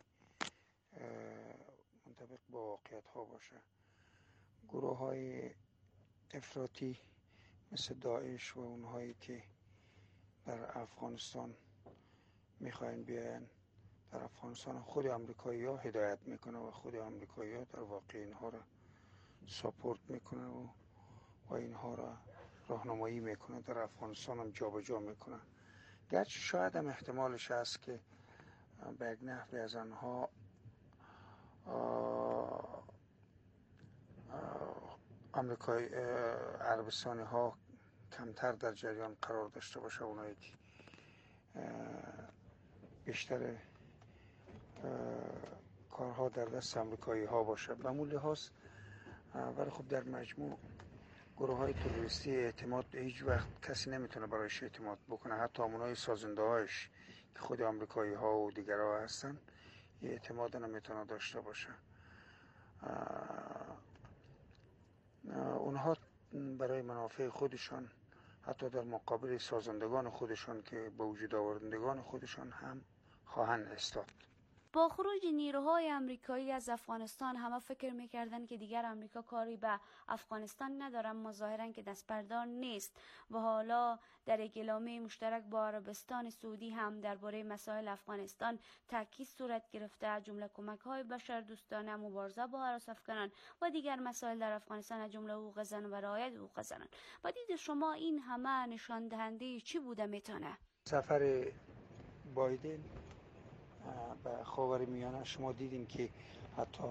منطبق با واقعیت ها باشه. گروه های افراطی مثل داعش و اونهایی که در افغانستان میخواین بیاین در افغانستان، خود امریکایی ها هدایت میکنه و خود امریکایی ها در واقع اینها را ساپورت میکنه و, و اینها را راهنمایی میکنه، در افغانستان هم جا به جا میکنه. گرچه شاید هم احتمالش هست که به یک نحوی از آنها امریکای عربستانی ها کمتر در جریان قرار داشته باشه، اونایی که بیشتر کارها در دست امریکایی ها باشه به مول هاست. ولی خب در مجموع گروه های تروریستی اعتماد هیچ وقت کسی نمیتونه برایش اعتماد بکنه، حتی همونای سازنده هاش که خود آمریکایی ها و دیگرها هستن اعتماد نمیتونه داشته باشه. اونها برای منافع خودشان حتی در مقابل سازندگان خودشان که به وجود آوردگان خودشان هم خواهند استاد. با خروج نیروهای آمریکایی از افغانستان همه فکر میکردن که دیگر آمریکا کاری به افغانستان نداره، اما ظاهرا که دست بردار نیست و حالا در یک اعلامیه مشترک با عربستان سعودی هم درباره مسائل افغانستان تاکید صورت گرفته، از جمله کمک‌های بشردوستانه، مبارزه با هراس افکنان و دیگر مسائل در افغانستان از جمله حقوق زن و رعایت حقوق زنان. با دید شما این همه نشان دهنده چی بوده میتونه؟ سفر بایدن به خاورمیانه شما دیدین که حتی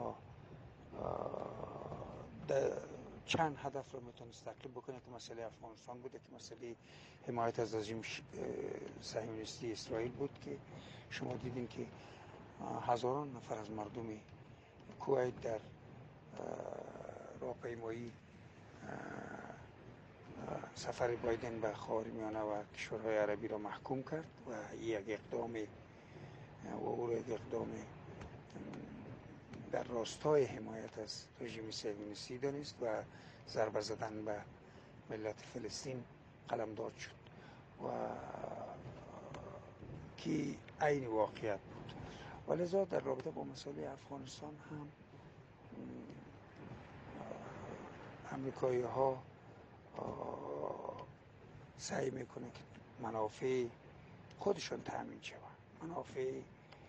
چند هدف رو میتونست تقریب بکنه که مسئله افغانستان بوده، که مسئله حمایت از رژیم صهیونیستی اسرائیل بود، که شما دیدین که هزاران نفر از مردم کویت در راهپیمایی سفر بایدن به خاورمیانه و کشورهای عربی را محکوم کرد و یک اقدام و او یک اقدام در راستای حمایت از رژیم صهیونیستی دانست و ضربه زدن به ملت فلسطین قلمداد شد و که عین واقعیت بود. ولذا در رابطه با مسئله افغانستان هم امریکایی ها سعی میکنه که منافع خودشان تامین شود، منافع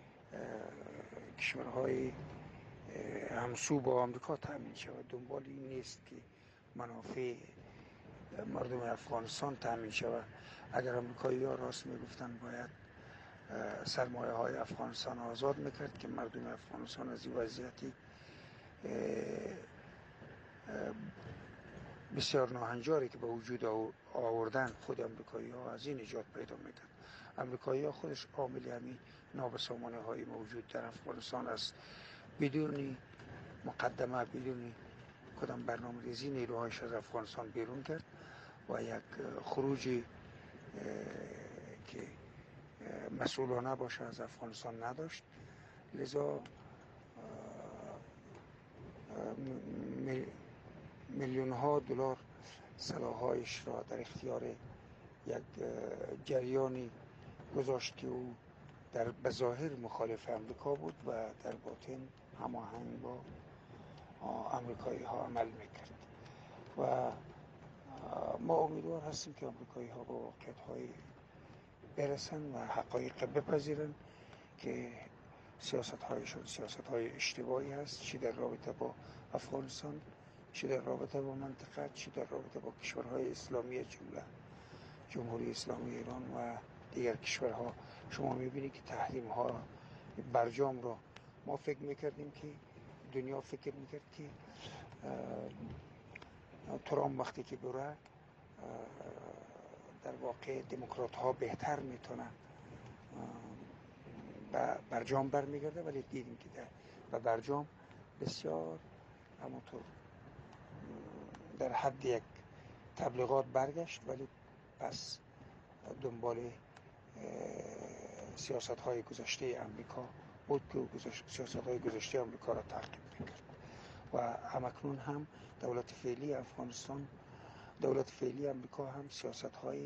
کشورهای همسو با آمریکا تامین شود. دنبال این نیست که منافع مردم افغانستان تامین شود. اگر آمریکایی ها راست میگفتن باید سرمایه های افغانستان آزاد میکرد که مردم افغانستان از این وضعیتی بسیار ناهنجاری که به وجود آوردن خود آمریکایی ها از این نجات پیدا میکرد. آمریکایی ها خودش عامل همین نابسامانی های موجود در افغانستان است. بدون مقدمه، بدون کدام برنامه ریزی نیروهایش از افغانستان بیرون کرد و یک خروج که مسئولانه باشه از افغانستان نداشت. لذا میلیون ها دلار سلاح‌هایش را در اختیار یک جریانی گذاشت که او در بظاهر مخالف امریکا بود و در باطن هماهنگ با امریکایی ها عمل میکرد و ما امیدوار هستیم که امریکایی ها با واقعیت های برسن و حقایق بپذیرن که سیاست هایشون سیاست های اشتباهی هست، چی در رابطه با افغانستان، چی در رابطه با منطقه، چی در رابطه با کشورهای اسلامی جمله جمهوری اسلامی ایران و دیگر کشورها. شما میبینید که تحریم ها برجام را ما فکر میکردیم که دنیا فکر میکرد که ترامپ وقتی که بره در واقع دموکرات ها بهتر میتونن به برجام برمیگرده، ولی دیدیم که در به برجام بسیار همونطور در حد یک تبلیغات برگشت، ولی پس دنبال سیاست های گذشته امریکا بود که سیاست های گذشته امریکا را تعقیب میکرد و همکنون هم دولت فعلی افغانستان، دولت فعلی امریکا هم سیاست های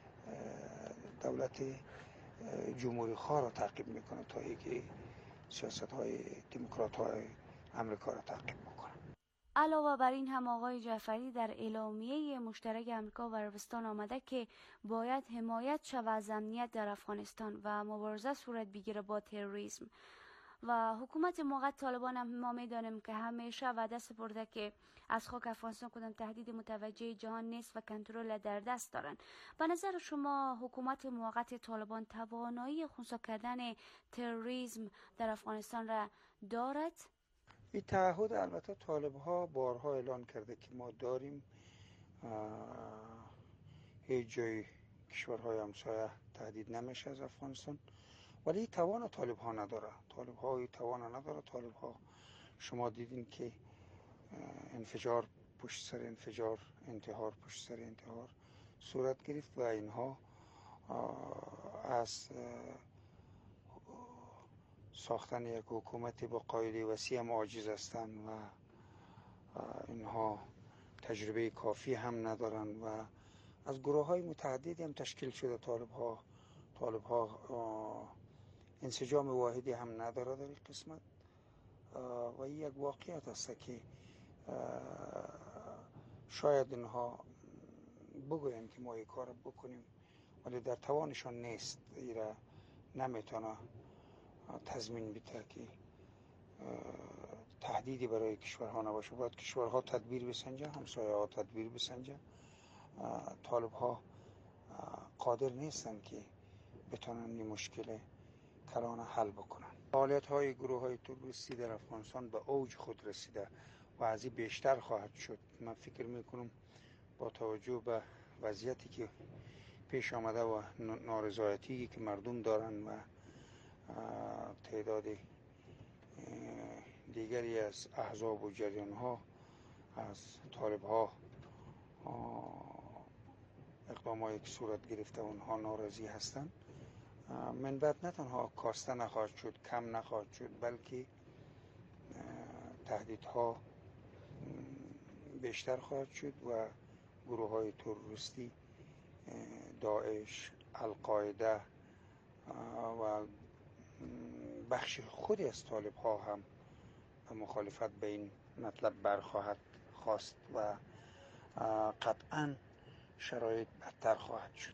دولت جمهوری خواه را تعقیب میکنه تا اینکه سیاست های دموکرات های امریکا را تعقیب میکنه. علاوه بر این هم آقای جعفری در اعلامیه مشترک امریکا و عربستان آمده که باید حمایت شود از امنیت در افغانستان و مبارزه صورت بگیره با تروریسم و حکومت موقت طالبان هم ما میدانیم که همیشه وعده سپرده که از خاک افغانستان کدام تهدید متوجه جهان نیست و کنترل در دست دارن. به نظر شما حکومت موقت طالبان توانایی خنثی کردن تروریسم در افغانستان را دارد؟ این تعهد البته طالب ها بارها اعلان کرده که ما داریم، هیچ جای کشورهای همسایه تهدید نمیشه از افغانستان، ولی توان طالب ها نداره. طالب ها توان نداره. طالب ها شما دیدین که انفجار پشت سر انفجار، انتحار پشت سر انتحار صورت گرفت و اینها از ساختن یک حکومت با قاعده وسیع هم عاجز هستند و اینها تجربه کافی هم ندارند و از گروه های متعددی هم تشکیل شده. طالب ها طالب ها انسجام واحدی هم نداره در این قسمت و این یک واقعیت است که شاید اینها بگویم که ما این کار بکنیم ولی در توانشان نیست. ایرا نمیتونه تضمین بده که تهدیدی برای کشورها نباشه. باید کشورها تدبیر بسنجه، همسایه ها تدبیر بسنجه. طالب ها قادر نیستن که بتونن این مشکل کلان حل بکنن. فعالیت های گروه های تروریستی در افغانستان به اوج خود رسیده و از این بیشتر خواهد شد. من فکر میکنم با توجه به وضعیتی که پیش آمده و نارضایتی که مردم دارن و تعداد دیگری از احزاب و جریان ها از طالب ها اقدامایی که صورت گرفته اونها ناراضی هستند. من بعد نه تنها کاسته نخواهد شد، کم نخواهد شد، بلکه تهدیدها بیشتر خواهد شد و گروه های تروریستی داعش، القاعده و بخش خودی از طالب ها هم مخالفت به این مطلب برخواهد خواست و قطعا شرایط بدتر خواهد شد.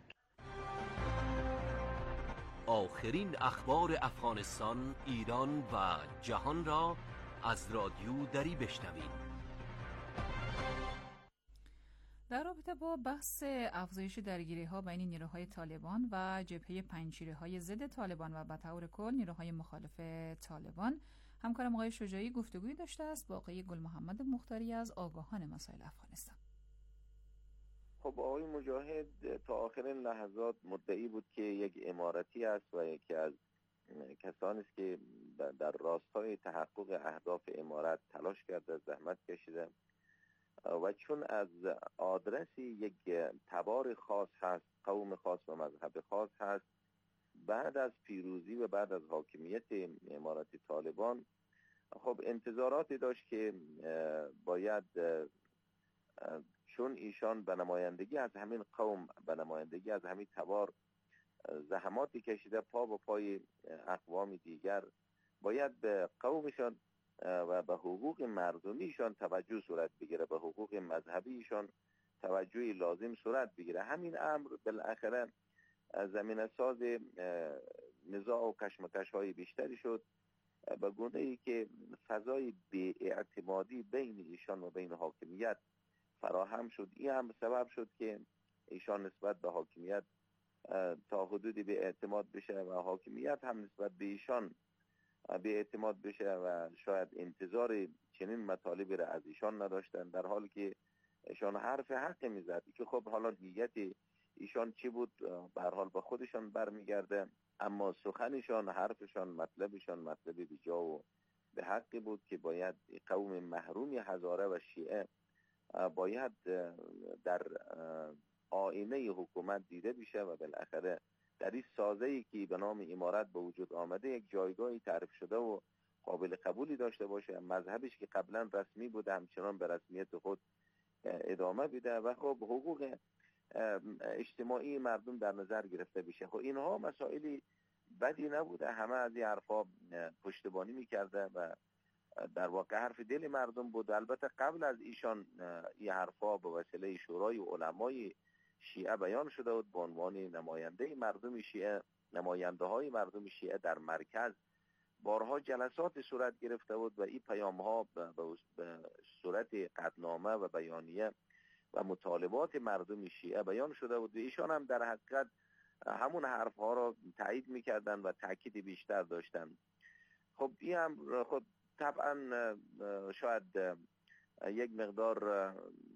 آخرین اخبار افغانستان، ایران و جهان را از رادیو دری بشنوید. در رابطه با بحث افزایش درگیری ها بین نیروهای طالبان و جبهه پنجشیره های ضد طالبان و به طور کل نیروهای مخالف طالبان، همکارم آقای شجاعی گفتگویی داشته است با آقای گل محمد مختاری از آگاهان مسائل افغانستان. خب آقای مجاهد تا آخرین لحظات مدعی بود که یک امارتی است و یکی از کسانی است که در راستای تحقق اهداف امارت تلاش کرده، زحمت کشیده و چون از آدرس یک تبار خاص هست، قوم خاص و مذهب خاص هست، بعد از پیروزی و بعد از حاکمیت امارت طالبان خب انتظاراتی داشت که باید چون ایشان به نمایندگی از همین قوم، به نمایندگی از همین تبار زحماتی کشیده، پا به پای اقوام دیگر، باید به قومشان و به حقوق مردمیشان توجه صورت بگیره، به حقوق مذهبیشان توجهی لازم صورت بگیره. همین امر بالاخره زمینه ساز نزاع و کشمکش های بیشتری شد، به گونه ای که فضای بی‌اعتمادی بین ایشان و بین حاکمیت فراهم شد. این هم سبب شد که ایشان نسبت به حاکمیت تا حدودی به اعتماد بشه و حاکمیت هم نسبت به ایشان به اعتماد بشه و شاید انتظار چنین مطالبی را از ایشان نداشتن، در حالی که ایشان حرف حق میزد که خب حالا نیت ایشان چی بود به هر حال به خودشان برمیگرده، اما سخنشان، حرفشان، مطلبشان مطلب بیجا و به حقی بود که باید قوم محرومی هزاره و شیعه باید در آینه حکومت دیده بشه و بالاخره در این سازه‌ای که به نام امارت به وجود آمده یک جایگاهی تعریف شده و قابل قبولی داشته باشه، مذهبش که قبلا رسمی بوده همچنان به رسمیت خود ادامه بده و خب حقوق اجتماعی مردم در نظر گرفته بشه. خب اینها مسائلی بدی نبوده، همه از این حرفا پشتیبانی میکرده و در واقع حرف دل مردم بود. البته قبل از ایشان این حرفا به وسیله شورای علمای شیعه بیان شده بود به عنوان نماینده مردم شیعه، نماینده های مردم شیعه در مرکز بارها جلسات صورت گرفته بود و این پیام ها به صورت قطعنامه و بیانیه و مطالبات مردم شیعه بیان شده بود و ایشان هم در حقیقت همون حرف ها را تایید میکردن و تاکید بیشتر داشتن. خب این هم خب طبعا شاید یک مقدار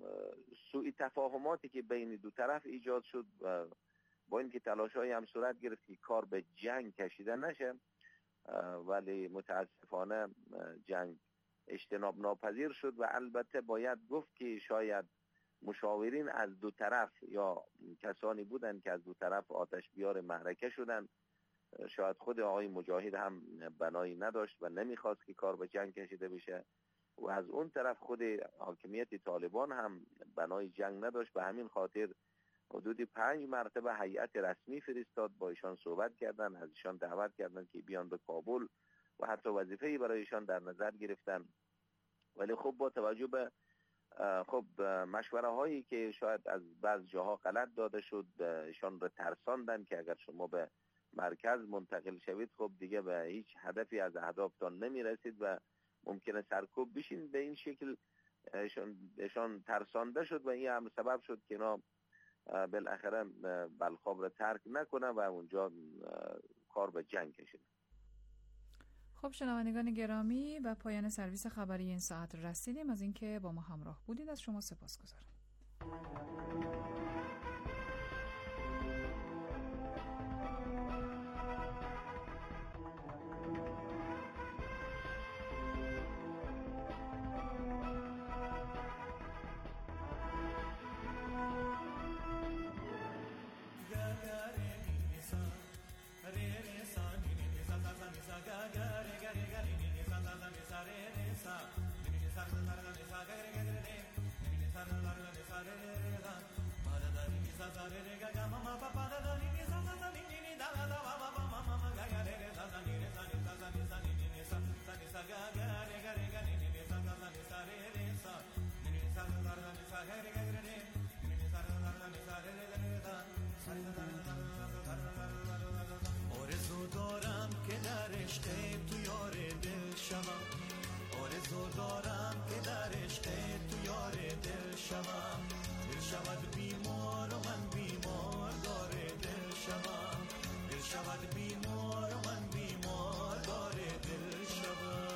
سوء تفاهماتی که بین دو طرف ایجاد شد و با اینکه تلاش‌هایی هم صورت گرفت که کار به جنگ کشیده نشه، ولی متاسفانه جنگ اجتناب ناپذیر شد و البته باید گفت که شاید مشاورین از دو طرف یا کسانی بودند که از دو طرف آتش بیار معرکه شدند. شاید خود آقای مجاهد هم بنایی نداشت و نمیخواست که کار به جنگ کشیده بشه و از اون طرف خود حاکمیت طالبان هم بنای جنگ نداشت. به همین خاطر حدود پنج مرتبه هیئت رسمی فرستاد، با ایشان صحبت کردن، از ایشان دعوت کردن که بیان به کابل و حتی وظیفه‌ای برای ایشان در نظر گرفتن. ولی خب با توجه به خب مشوره هایی که شاید از بعض جاها غلط داده شد، ایشان را ترساندن که اگر شما به مرکز منتقل شوید خب دیگه به هیچ هدفی از اهدافتان نمی رسید و ممکنه سرکوب بشین. به این شکل ایشان ترسانده شد و این هم سبب شد که اینا بالاخره بلخاب را ترک نکنه و اونجا کار به جنگ کشید. خب شنوندگان گرامی، و پایان سرویس خبری این ساعت رسیدیم. از اینکه با ما همراه بودید از شما سپاسگزارم. آرزو دارم که در عشق تو یار دل شوم، آرزو دارم که در عشق تو یار دل شوم، دل شود بیمار و من بیمار داره دل شوم، دل شود بیمار و من بیمار داره دل شوم.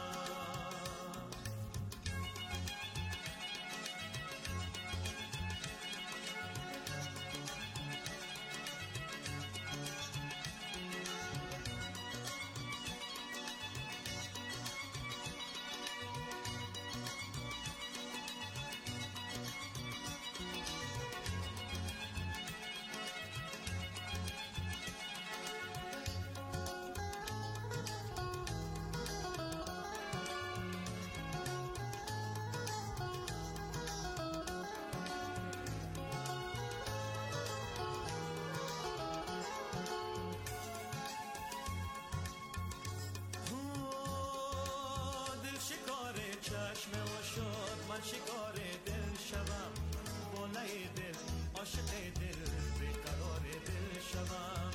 من شکار دل شوم، بالای دل عاشق دل بیقرار دل شوم،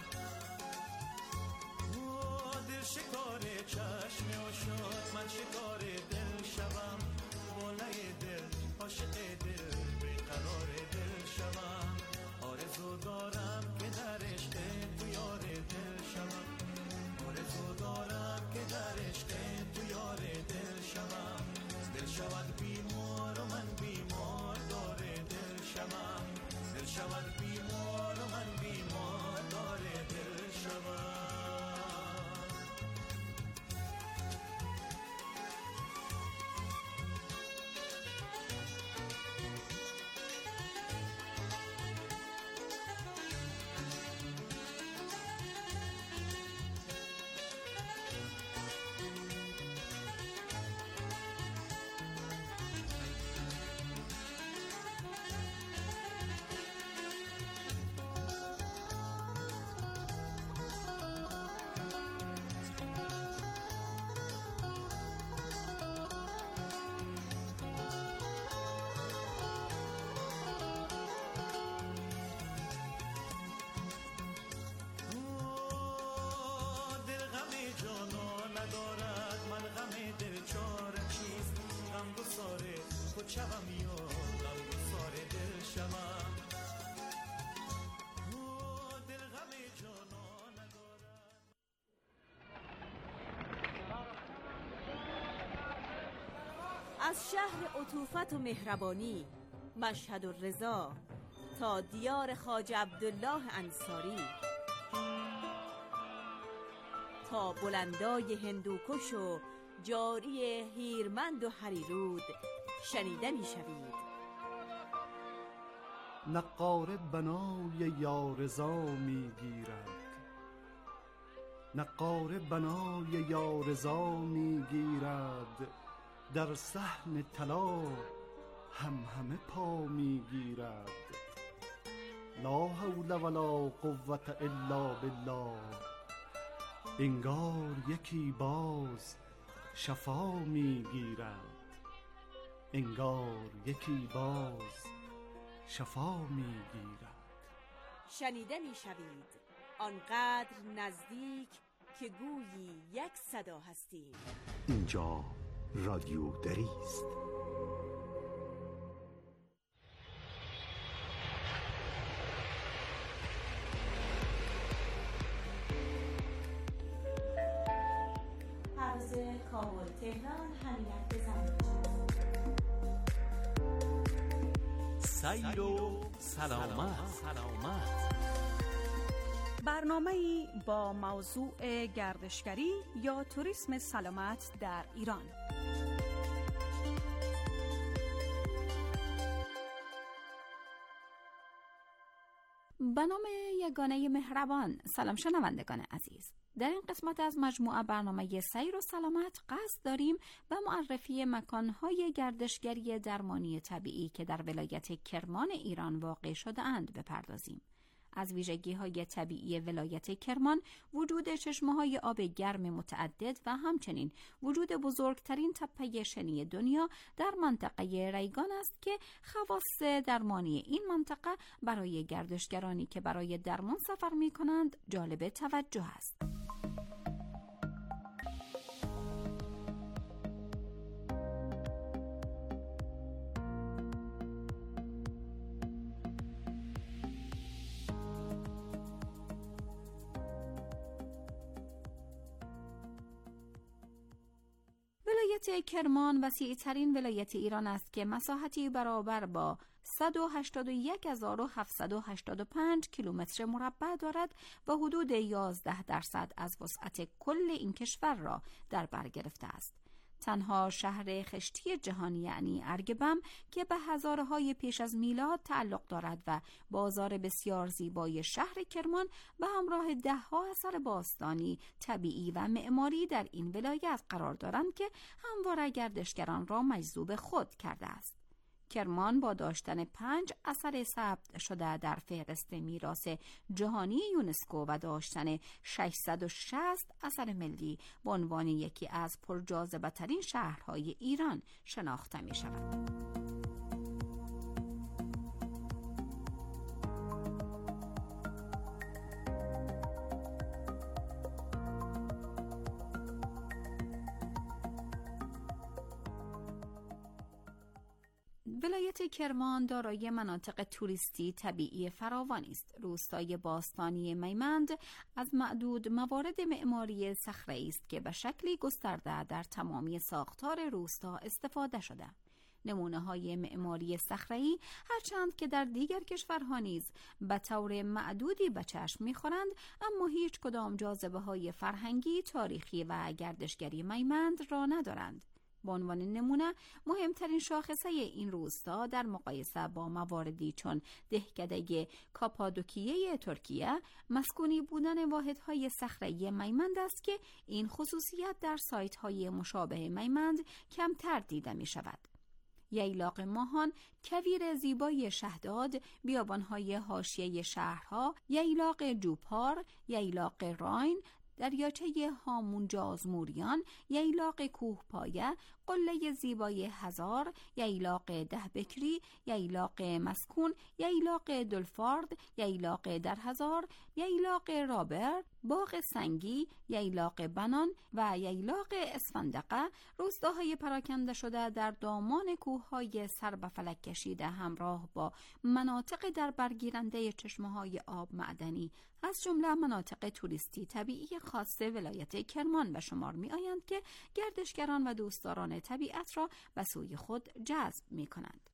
دل شکار چشم عاشق من شکار دل شوم، بالای دل عاشق دل بیقرار دل شوم. آرزو دارم که در عشق تو یار دل شوم، آرزو دارم که در عشق تو یار دل شوم، دل شود بیمار و من بیمار داره دل شوم، دل شود بیمار و من بیمار داره دل شوم. از شهر عطوفت و مهربانی مشهد و رضا تا دیار خواجه عبدالله انصاری، تا بلندای هندوکش و جاری هیرمند و هریرود شنیده میشوید. نقاره بنای یارزا میگیرد، نقاره بنای یارزا میگیرد، در صحن طلا هم همه پا میگیرد. لا حول ولا قوة الا بالله، انگار یکی باز شفا میگیرد، انگار یکی باز شفا میگیرد. شنیده میشوید آنقدر نزدیک که گویی یک صدا هستیم. اینجا رادیو دری است. پرواز کابل تهران حمایت زمین. سیر و سلامت. سلامت. برنامه‌ای با موضوع گردشگری یا توریسم سلامت در ایران. به نام یگانه مهربان. سلام شنوندگان عزیز. در این قسمت از مجموعه برنامه سیر و سلامت قصد داریم به معرفی مکانهای گردشگری درمانی طبیعی که در ولایت کرمان ایران واقع شده اند بپردازیم. از ویژگی‌های طبیعی ولایت کرمان وجود چشمه‌های آب گرم متعدد و همچنین وجود بزرگترین تپه شنی دنیا در منطقه ریگان است که خواص درمانی این منطقه برای گردشگرانی که برای درمان سفر می‌کنند جالب توجه است. ولایت کرمان وسیع‌ترین ولایت ایران است که مساحتی برابر با صد و هشتاد و یک هزار و هفتصد و هشتاد و پنج کیلومتر مربع دارد و حدود یازده درصد از وسعت کل این کشور را در بر گرفته است. تنها شهر خشتی جهان یعنی ارگبم که به هزارهای پیش از میلاد تعلق دارد و بازار بسیار زیبای شهر کرمان به همراه ده ها اثر باستانی، طبیعی و معماری در این ولایت قرار دارند که همواره گردشگران را مجذوب خود کرده است. کرمان با داشتن پنج اثر ثبت شده در فهرست میراث جهانی یونسکو و داشتن ششصد و شصت اثر ملی به عنوان یکی از پرجاذبه‌ترین شهرهای ایران شناخته می شود. ولایت کرمان دارای مناطق توریستی طبیعی فراوانی است. روستای باستانی میمند از معدود موارد معماری صخره‌ای است که به شکلی گسترده در تمامی ساختار روستا استفاده شده. نمونه‌های معماری صخره‌ای هرچند که در دیگر کشورها نیز به طور معدودی به چشم می‌خورند، اما هیچ کدام جاذبه‌های فرهنگی، تاریخی و گردشگری میمند را ندارند. به عنوان نمونه مهمترین شاخصه این روستا در مقایسه با مواردی چون دهکده کاپادوکیه ترکیه مسکونی بودن واحدهای صخره‌ای میمند است که این خصوصیت در سایت‌های مشابه میمند کمتر دیده می‌شود. ییلاق ماهان، کویر زیبای شهداد، بیابان‌های حاشیه شهرها، ییلاق جوپار، ییلاق راین، دریاچه هامونجازموریان، ییلاق کوهپایه، قله زیبای هزار، ییلاق دهبکری، ییلاق مسکون، ییلاق دلفارد، ییلاق درهزار، ییلاق رابر، باغ سنگی، ییلاق بنان و ییلاق اسفندقه، روستاهای پراکنده شده در دامان کوههای سر به فلک کشیده همراه با مناطق در برگیرنده چشمه‌های آب معدنی از جمله مناطق توریستی طبیعی خاص ولایت کرمان به شمار می آیند که گردشگران و دوستداران طبیعت را به سوی خود جذب می کنند.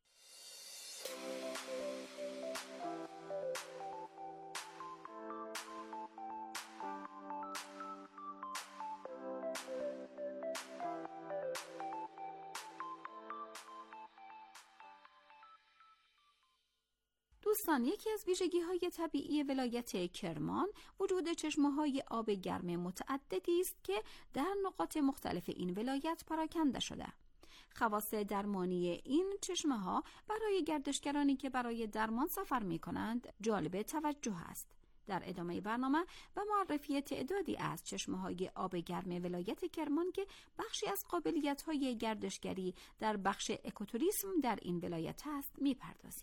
دوستان، یکی از ویژگی‌های طبیعی ولایت کرمان وجود چشمه‌های آب گرم متعددی است که در نقاط مختلف این ولایت پراکنده شده. خواص درمانی این چشمه‌ها برای گردشگرانی که برای درمان سفر می‌کنند جالب توجه است. در ادامه برنامه به معرفی تعدادی از چشمه‌های آب گرم ولایت کرمان که بخشی از قابلیت‌های گردشگری در بخش اکوتوریسم در این ولایت است می‌پردازیم.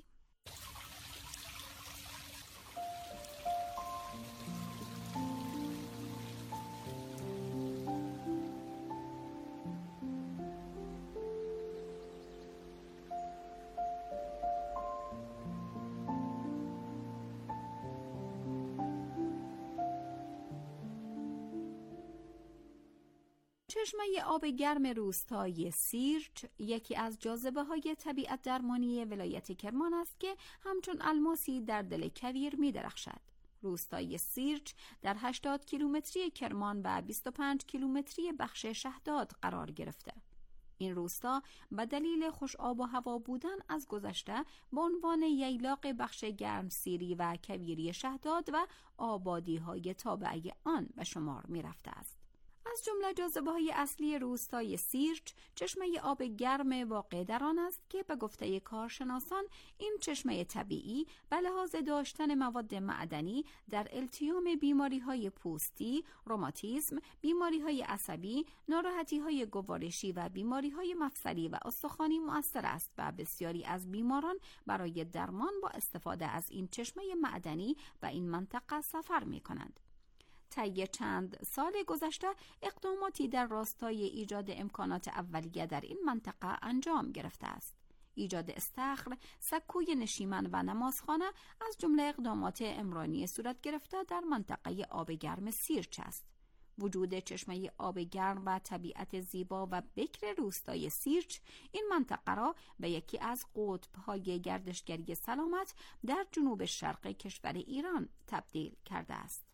چشمه آب گرم روستای سیرچ یکی از جاذبه‌های طبیعت درمانی ولایت کرمان است که همچون الماسی در دل کویر می‌درخشد. روستای سیرچ در هشتاد کیلومتری کرمان و بیست و پنج کیلومتری بخش شهداد قرار گرفته. این روستا به دلیل خوش آب و هوا بودن از گذشته به عنوان ییلاق بخش گرم سیری و کویری شهداد و آبادی‌های تابعه آن به شمار می‌رفته است. از جمله جاذبه‌های اصلی روستای سیرچ چشمه آب گرم واقع در آن است که به گفته کارشناسان این چشمه طبیعی به لحاظ داشتن مواد معدنی در التیام بیماری‌های پوستی، روماتیسم، بیماری‌های عصبی، ناراحتی‌های گوارشی و بیماری‌های مفصلی و استخوانی مؤثر است و بسیاری از بیماران برای درمان با استفاده از این چشمه معدنی به این منطقه سفر می‌کنند. طی چند سال گذشته اقداماتی در راستای ایجاد امکانات اولیه در این منطقه انجام گرفته است. ایجاد استخر، سکوی نشیمن و نمازخانه از جمله اقدامات عمرانی صورت گرفته در منطقه آب گرم سیرچ است. وجود چشمه آب گرم و طبیعت زیبا و بکر روستای سیرچ این منطقه را به یکی از قطب‌های گردشگری سلامت در جنوب شرق کشور ایران تبدیل کرده است.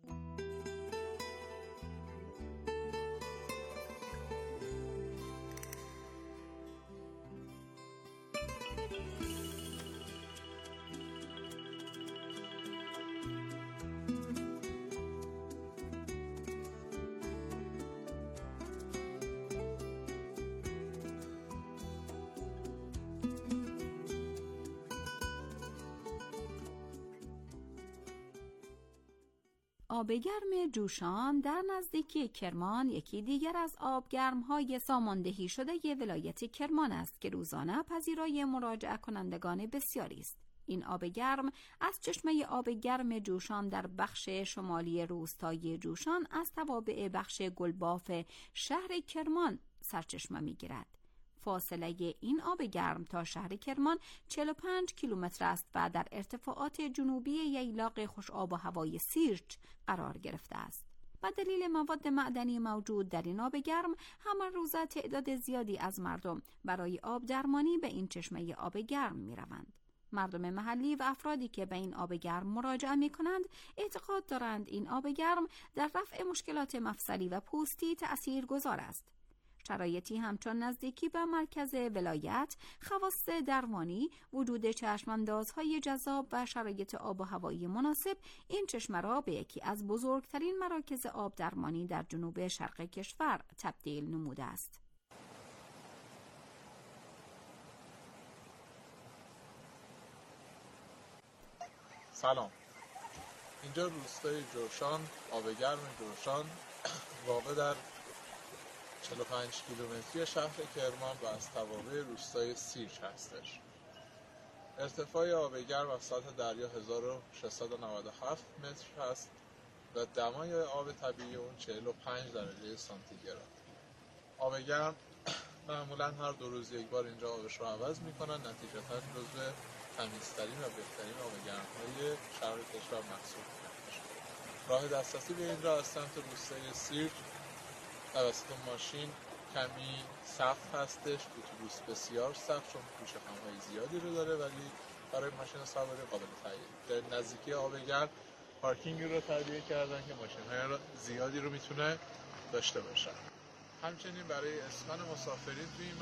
آب گرم جوشان در نزدیکی کرمان یکی دیگر از آبگرم‌های ساماندهی شده ولایت کرمان است که روزانه پذیرای مراجعه کنندگان بسیاری است. این آب گرم از چشمه آب گرم جوشان در بخش شمالی روستای جوشان از توابع بخش گلباف شهر کرمان سرچشمه می‌گیرد. فاصله این آب گرم تا شهر کرمان چهل و پنج کیلومتر است و در ارتفاعات جنوبی ییلاق خوش آب و هوای سیرچ قرار گرفته است. به دلیل مواد معدنی موجود در این آب گرم همان روزه تعداد زیادی از مردم برای آب درمانی به این چشمه آب گرم می روند. مردم محلی و افرادی که به این آب گرم مراجعه می کنند اعتقاد دارند این آب گرم در رفع مشکلات مفصلی و پوستی تأثیر گذار است. شرایطی همچون نزدیکی به مرکز ولایت، خواص درمانی، وجود چشماندازهای جذاب و شرایط آب و هوایی مناسب این چشمه را به یکی از بزرگترین مراکز آب درمانی در جنوب شرق کشور تبدیل نموده است. سلام، اینجا روستای جوشان، آب گرم جوشان واقع در چهل و پنج کیلومتری شهر کرمان و از توابع روستای سیرچ هستش. ارتفاع آب گرم از سطح دریا هزار و ششصد و نود و هفت متر هست و دمای آب طبیعی اون چهل و پنج درجه سانتیگراد. آب گرم معمولا هر دو روز یک بار اینجا آبش رو عوض میکنن، نتیجتا جزو تمیزترین و بهترین آب گرم‌های شهر کشور محسوب میشه. راه دسترسی به اینجا از سمت روستای سیرچ توسط ماشین کمی سخت هستش، اتوبوس بسیار سخت چون پیش خم‌های زیادی رو داره، ولی برای ماشین سواری قابل تهیه. در نزدیکی آب گرم پارکینگی رو تهیه کردن که ماشین‌های زیادی رو میتونه داشته باشه. همچنین برای اسکان مسافرین توی